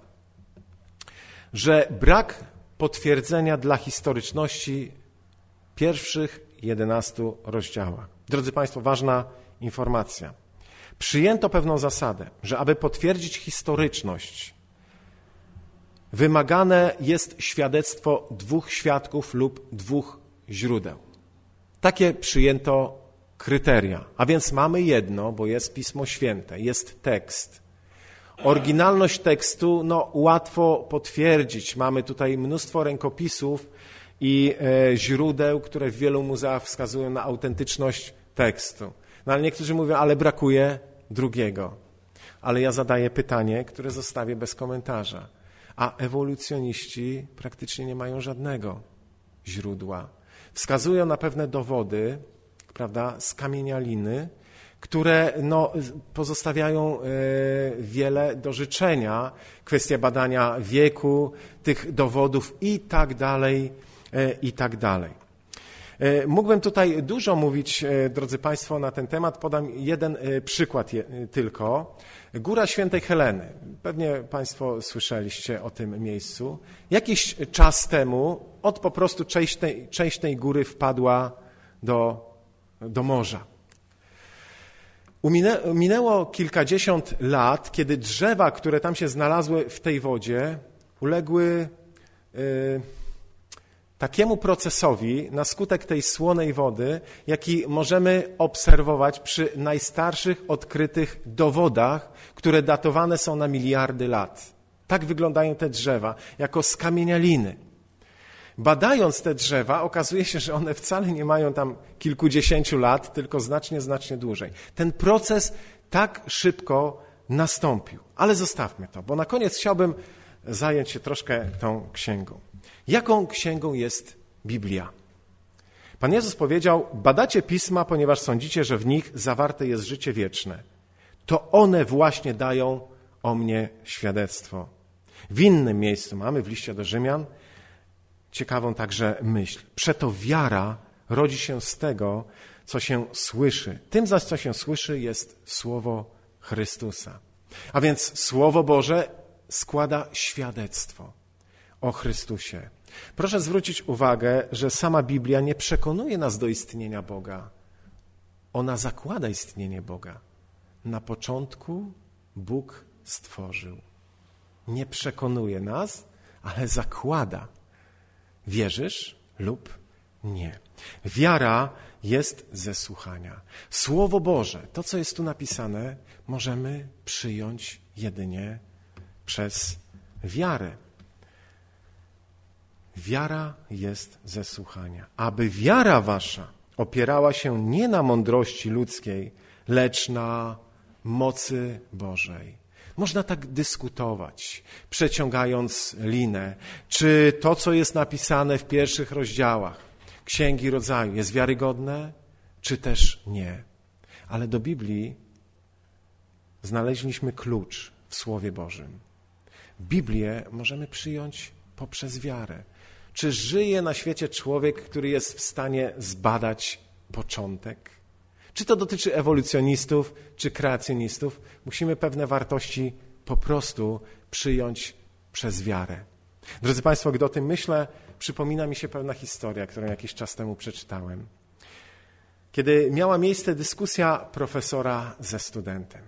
że brak potwierdzenia dla historyczności pierwszych jedenastu rozdziałach. Drodzy Państwo, ważna informacja. Przyjęto pewną zasadę, że aby potwierdzić historyczność, wymagane jest świadectwo dwóch świadków lub dwóch źródeł. Takie przyjęto kryteria. A więc mamy jedno, bo jest Pismo Święte, jest tekst. Oryginalność tekstu no, łatwo potwierdzić. Mamy tutaj mnóstwo rękopisów i e, źródeł, które w wielu muzeach wskazują na autentyczność tekstu. No ale niektórzy mówią, ale brakuje drugiego. Ale ja zadaję pytanie, które zostawię bez komentarza. A ewolucjoniści praktycznie nie mają żadnego źródła. Wskazują na pewne dowody, prawda, skamienialiny, które no, pozostawiają e, wiele do życzenia. Kwestia badania wieku, tych dowodów i tak dalej, e, i tak dalej. E, mógłbym tutaj dużo mówić, e, drodzy Państwo, na ten temat. Podam jeden e, przykład je, e, tylko. Góra Świętej Heleny. Pewnie Państwo słyszeliście o tym miejscu. Jakiś czas temu od po prostu część tej, część tej góry wpadła do, do morza. Uminę, minęło kilkadziesiąt lat, kiedy drzewa, które tam się znalazły w tej wodzie, uległy y, takiemu procesowi na skutek tej słonej wody, jaki możemy obserwować przy najstarszych odkrytych dowodach, które datowane są na miliardy lat. Tak wyglądają te drzewa, jako skamienialiny. Badając te drzewa, okazuje się, że one wcale nie mają tam kilkudziesięciu lat, tylko znacznie, znacznie dłużej. Ten proces tak szybko nastąpił. Ale zostawmy to, bo na koniec chciałbym zająć się troszkę tą księgą. Jaką księgą jest Biblia? Pan Jezus powiedział, badacie pisma, ponieważ sądzicie, że w nich zawarte jest życie wieczne. To one właśnie dają o mnie świadectwo. W innym miejscu mamy, w liście do Rzymian, ciekawą także myśl. Przeto wiara rodzi się z tego, co się słyszy. Tym zaś, co się słyszy, jest Słowo Chrystusa. A więc Słowo Boże składa świadectwo o Chrystusie. Proszę zwrócić uwagę, że sama Biblia nie przekonuje nas do istnienia Boga. Ona zakłada istnienie Boga. Na początku Bóg stworzył. Nie przekonuje nas, ale zakłada. Wierzysz lub nie. Wiara jest ze słuchania. Słowo Boże, to co jest tu napisane, możemy przyjąć jedynie przez wiarę. Wiara jest ze słuchania. Aby wiara wasza opierała się nie na mądrości ludzkiej, lecz na mocy Bożej. Można tak dyskutować, przeciągając linę, czy to, co jest napisane w pierwszych rozdziałach Księgi Rodzaju jest wiarygodne, czy też nie. Ale do Biblii znaleźliśmy klucz w Słowie Bożym. Biblię możemy przyjąć poprzez wiarę. Czy żyje na świecie człowiek, który jest w stanie zbadać początek? Czy to dotyczy ewolucjonistów, czy kreacjonistów? Musimy pewne wartości po prostu przyjąć przez wiarę. Drodzy Państwo, gdy o tym myślę, przypomina mi się pewna historia, którą jakiś czas temu przeczytałem. Kiedy miała miejsce dyskusja profesora ze studentem.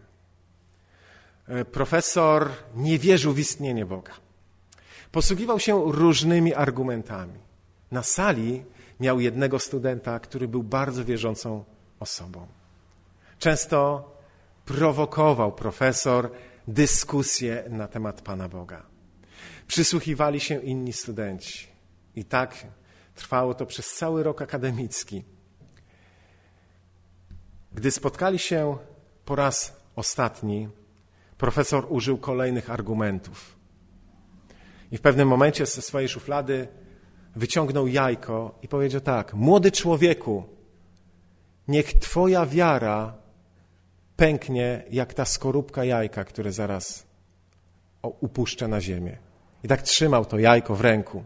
Profesor nie wierzył w istnienie Boga. Posługiwał się różnymi argumentami. Na sali miał jednego studenta, który był bardzo wierzącą osobą. Często prowokował profesor dyskusję na temat Pana Boga. Przysłuchiwali się inni studenci. I tak trwało to przez cały rok akademicki. Gdy spotkali się po raz ostatni, profesor użył kolejnych argumentów. I w pewnym momencie ze swojej szuflady wyciągnął jajko i powiedział tak: młody człowieku, niech twoja wiara pęknie jak ta skorupka jajka, które zaraz upuszczę na ziemię. I tak trzymał to jajko w ręku.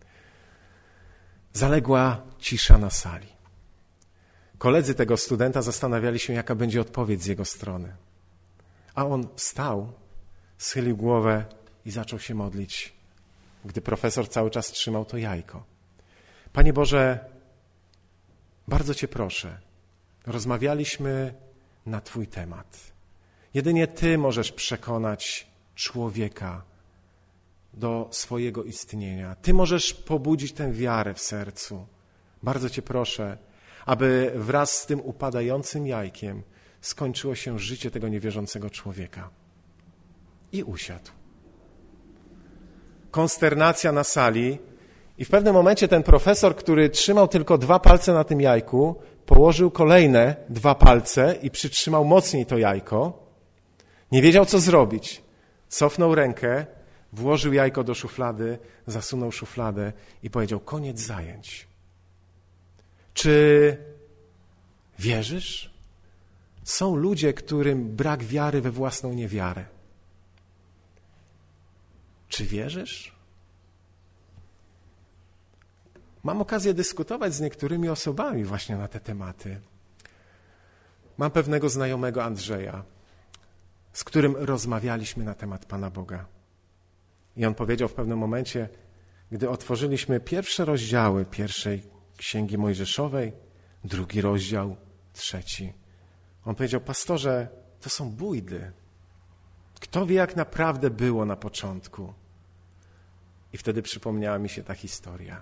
Zaległa cisza na sali. Koledzy tego studenta zastanawiali się, jaka będzie odpowiedź z jego strony. A on wstał, schylił głowę i zaczął się modlić, gdy profesor cały czas trzymał to jajko. Panie Boże, bardzo Cię proszę, rozmawialiśmy na Twój temat. Jedynie Ty możesz przekonać człowieka do swojego istnienia. Ty możesz pobudzić tę wiarę w sercu. Bardzo Cię proszę, aby wraz z tym upadającym jajkiem skończyło się życie tego niewierzącego człowieka. I usiadł. Konsternacja na sali I w pewnym momencie ten profesor, który trzymał tylko dwa palce na tym jajku, położył kolejne dwa palce i przytrzymał mocniej to jajko. Nie wiedział, co zrobić. Cofnął rękę, włożył jajko do szuflady, zasunął szufladę i powiedział: koniec zajęć. Czy wierzysz? Są ludzie, którym brak wiary we własną niewiarę. Czy wierzysz? Mam okazję dyskutować z niektórymi osobami właśnie na te tematy. Mam pewnego znajomego Andrzeja, z którym rozmawialiśmy na temat Pana Boga. I on powiedział w pewnym momencie, gdy otworzyliśmy pierwsze rozdziały pierwszej Księgi Mojżeszowej, drugi rozdział, trzeci. On powiedział: pastorze, to są bójdy. Kto wie, jak naprawdę było na początku? I wtedy przypomniała mi się ta historia.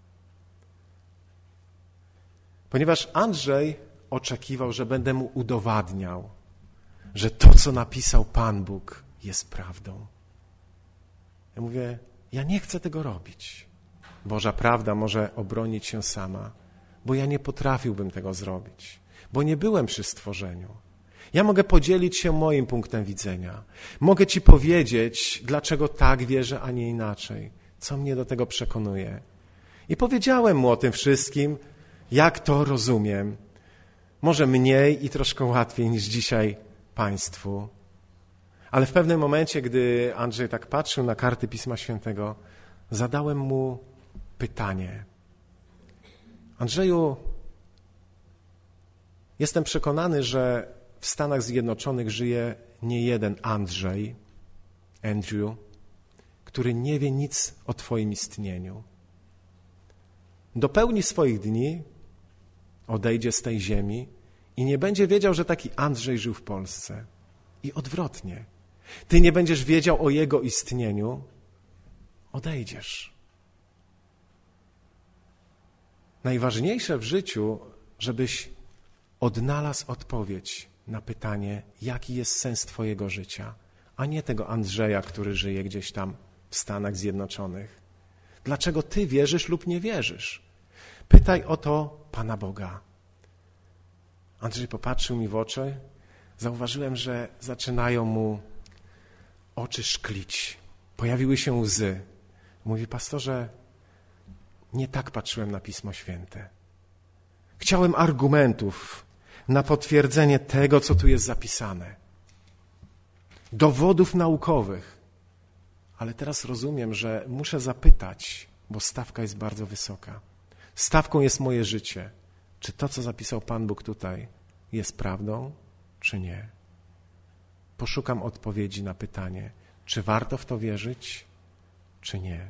Ponieważ Andrzej oczekiwał, że będę mu udowadniał, że to, co napisał Pan Bóg, jest prawdą. Ja mówię: ja nie chcę tego robić. Boża prawda może obronić się sama, bo ja nie potrafiłbym tego zrobić, bo nie byłem przy stworzeniu. Ja mogę podzielić się moim punktem widzenia. Mogę ci powiedzieć, dlaczego tak wierzę, a nie inaczej, co mnie do tego przekonuje. I powiedziałem mu o tym wszystkim, jak to rozumiem. Może mniej i troszkę łatwiej niż dzisiaj państwu. Ale w pewnym momencie, gdy Andrzej tak patrzył na karty Pisma Świętego, zadałem mu pytanie. Andrzeju, jestem przekonany, że w Stanach Zjednoczonych żyje nie jeden Andrzej, Andrew, który nie wie nic o Twoim istnieniu. Dopełni swoich dni, odejdzie z tej ziemi i nie będzie wiedział, że taki Andrzej żył w Polsce. I odwrotnie. Ty nie będziesz wiedział o jego istnieniu, odejdziesz. Najważniejsze w życiu, żebyś odnalazł odpowiedź na pytanie, jaki jest sens twojego życia, a nie tego Andrzeja, który żyje gdzieś tam w Stanach Zjednoczonych. Dlaczego ty wierzysz lub nie wierzysz? Pytaj o to Pana Boga. Andrzej popatrzył mi w oczy. Zauważyłem, że zaczynają mu oczy szklić. Pojawiły się łzy. Mówi: pastorze, nie tak patrzyłem na Pismo Święte. Chciałem argumentów na potwierdzenie tego, co tu jest zapisane. Dowodów naukowych. Ale teraz rozumiem, że muszę zapytać, bo stawka jest bardzo wysoka. Stawką jest moje życie. Czy to, co zapisał Pan Bóg tutaj, jest prawdą, czy nie? Poszukam odpowiedzi na pytanie, czy warto w to wierzyć, czy nie.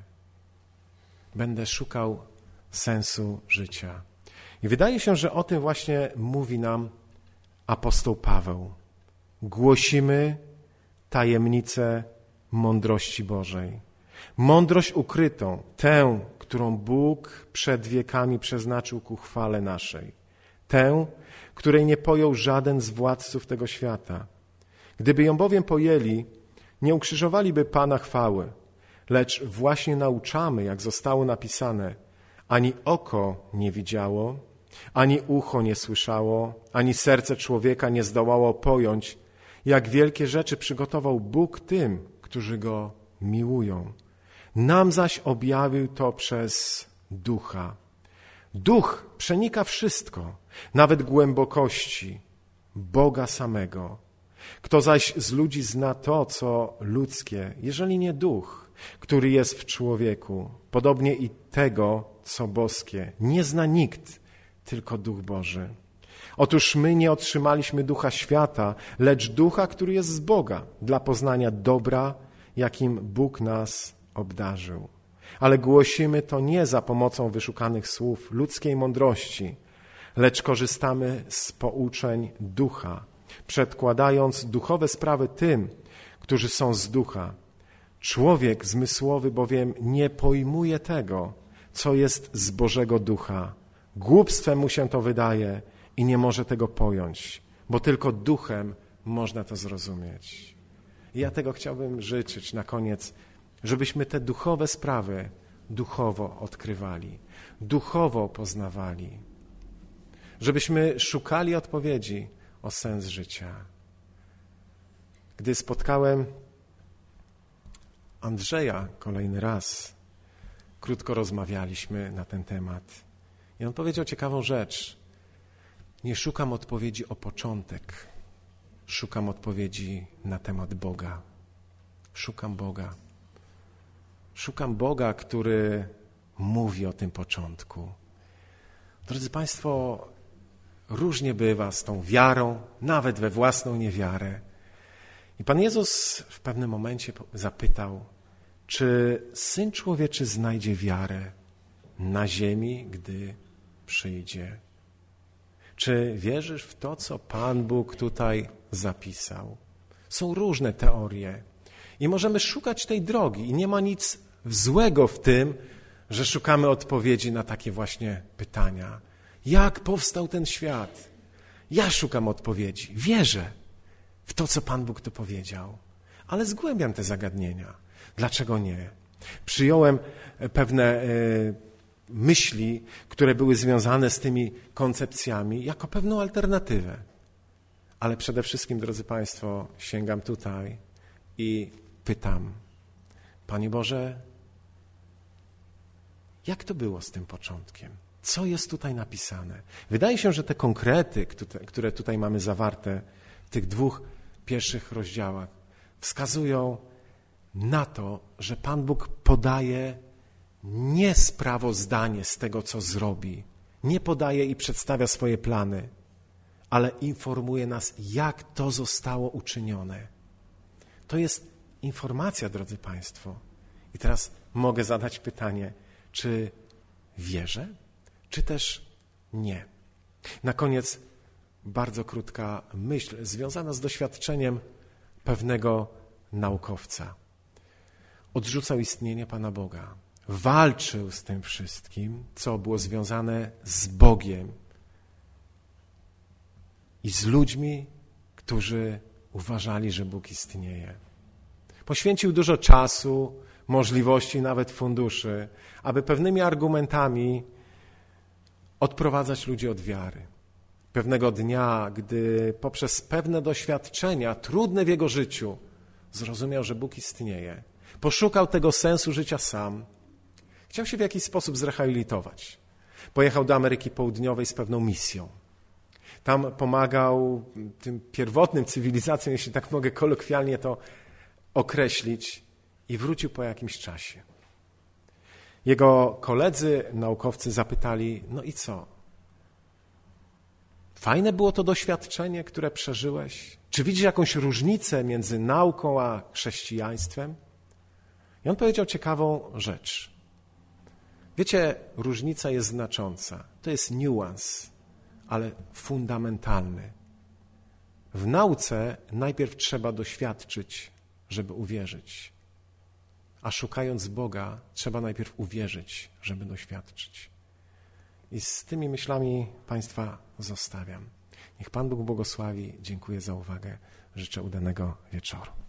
Będę szukał sensu życia. I wydaje się, że o tym właśnie mówi nam apostoł Paweł. Głosimy tajemnicę mądrości Bożej. Mądrość ukrytą, tę, którą Bóg przed wiekami przeznaczył ku chwale naszej. Tę, której nie pojął żaden z władców tego świata. Gdyby ją bowiem pojęli, nie ukrzyżowaliby Pana chwały, lecz właśnie nauczamy, jak zostało napisane, ani oko nie widziało, ani ucho nie słyszało, ani serce człowieka nie zdołało pojąć, jak wielkie rzeczy przygotował Bóg tym, którzy Go miłują. Nam zaś objawił to przez Ducha. Duch przenika wszystko, nawet głębokości Boga samego. Kto zaś z ludzi zna to, co ludzkie, jeżeli nie Duch, który jest w człowieku, podobnie i tego, co boskie, nie zna nikt, tylko Duch Boży. Otóż my nie otrzymaliśmy ducha świata, lecz ducha, który jest z Boga, dla poznania dobra, jakim Bóg nas obdarzył. Ale głosimy to nie za pomocą wyszukanych słów ludzkiej mądrości, lecz korzystamy z pouczeń ducha, przedkładając duchowe sprawy tym, którzy są z ducha. Człowiek zmysłowy bowiem nie pojmuje tego, co jest z Bożego Ducha. Głupstwem mu się to wydaje i nie może tego pojąć, bo tylko duchem można to zrozumieć. I ja tego chciałbym życzyć na koniec, żebyśmy te duchowe sprawy duchowo odkrywali, duchowo poznawali, żebyśmy szukali odpowiedzi o sens życia. Gdy spotkałem Andrzeja kolejny raz, krótko rozmawialiśmy na ten temat i on powiedział ciekawą rzecz. Nie szukam odpowiedzi o początek, szukam odpowiedzi na temat Boga. Szukam Boga. Szukam Boga, który mówi o tym początku. Drodzy Państwo, różnie bywa z tą wiarą, nawet we własną niewiarę. I Pan Jezus w pewnym momencie zapytał, czy Syn Człowieczy znajdzie wiarę na ziemi, gdy przyjdzie? Czy wierzysz w to, co Pan Bóg tutaj zapisał? Są różne teorie i możemy szukać tej drogi i nie ma nic złego w tym, że szukamy odpowiedzi na takie właśnie pytania. Jak powstał ten świat? Ja szukam odpowiedzi. Wierzę w to, co Pan Bóg tu powiedział, ale zgłębiam te zagadnienia. Dlaczego nie? Przyjąłem pewne y, myśli, które były związane z tymi koncepcjami, jako pewną alternatywę. Ale przede wszystkim, drodzy Państwo, sięgam tutaj i pytam, Panie Boże, jak to było z tym początkiem? Co jest tutaj napisane? Wydaje się, że te konkrety, które tutaj mamy zawarte w tych dwóch pierwszych rozdziałach, wskazują na to, że Pan Bóg podaje nie sprawozdanie z tego, co zrobi, nie podaje i przedstawia swoje plany, ale informuje nas, jak to zostało uczynione. To jest informacja, drodzy Państwo. I teraz mogę zadać pytanie, czy wierzę, czy też nie? Na koniec bardzo krótka myśl związana z doświadczeniem pewnego naukowca. Odrzucał istnienie Pana Boga. Walczył z tym wszystkim, co było związane z Bogiem i z ludźmi, którzy uważali, że Bóg istnieje. Poświęcił dużo czasu, możliwości, nawet funduszy, aby pewnymi argumentami odprowadzać ludzi od wiary. Pewnego dnia, gdy poprzez pewne doświadczenia, trudne w jego życiu, zrozumiał, że Bóg istnieje, poszukał tego sensu życia sam, chciał się w jakiś sposób zrehabilitować. Pojechał do Ameryki Południowej z pewną misją. Tam pomagał tym pierwotnym cywilizacjom, jeśli tak mogę kolokwialnie to określić, i wrócił po jakimś czasie. Jego koledzy naukowcy zapytali, no i co? Fajne było to doświadczenie, które przeżyłeś? Czy widzisz jakąś różnicę między nauką a chrześcijaństwem? I on powiedział ciekawą rzecz. Wiecie, różnica jest znacząca. To jest niuans, ale fundamentalny. W nauce najpierw trzeba doświadczyć, żeby uwierzyć. A szukając Boga, trzeba najpierw uwierzyć, żeby doświadczyć. I z tymi myślami Państwa zostawiam. Niech Pan Bóg błogosławi. Dziękuję za uwagę. Życzę udanego wieczoru.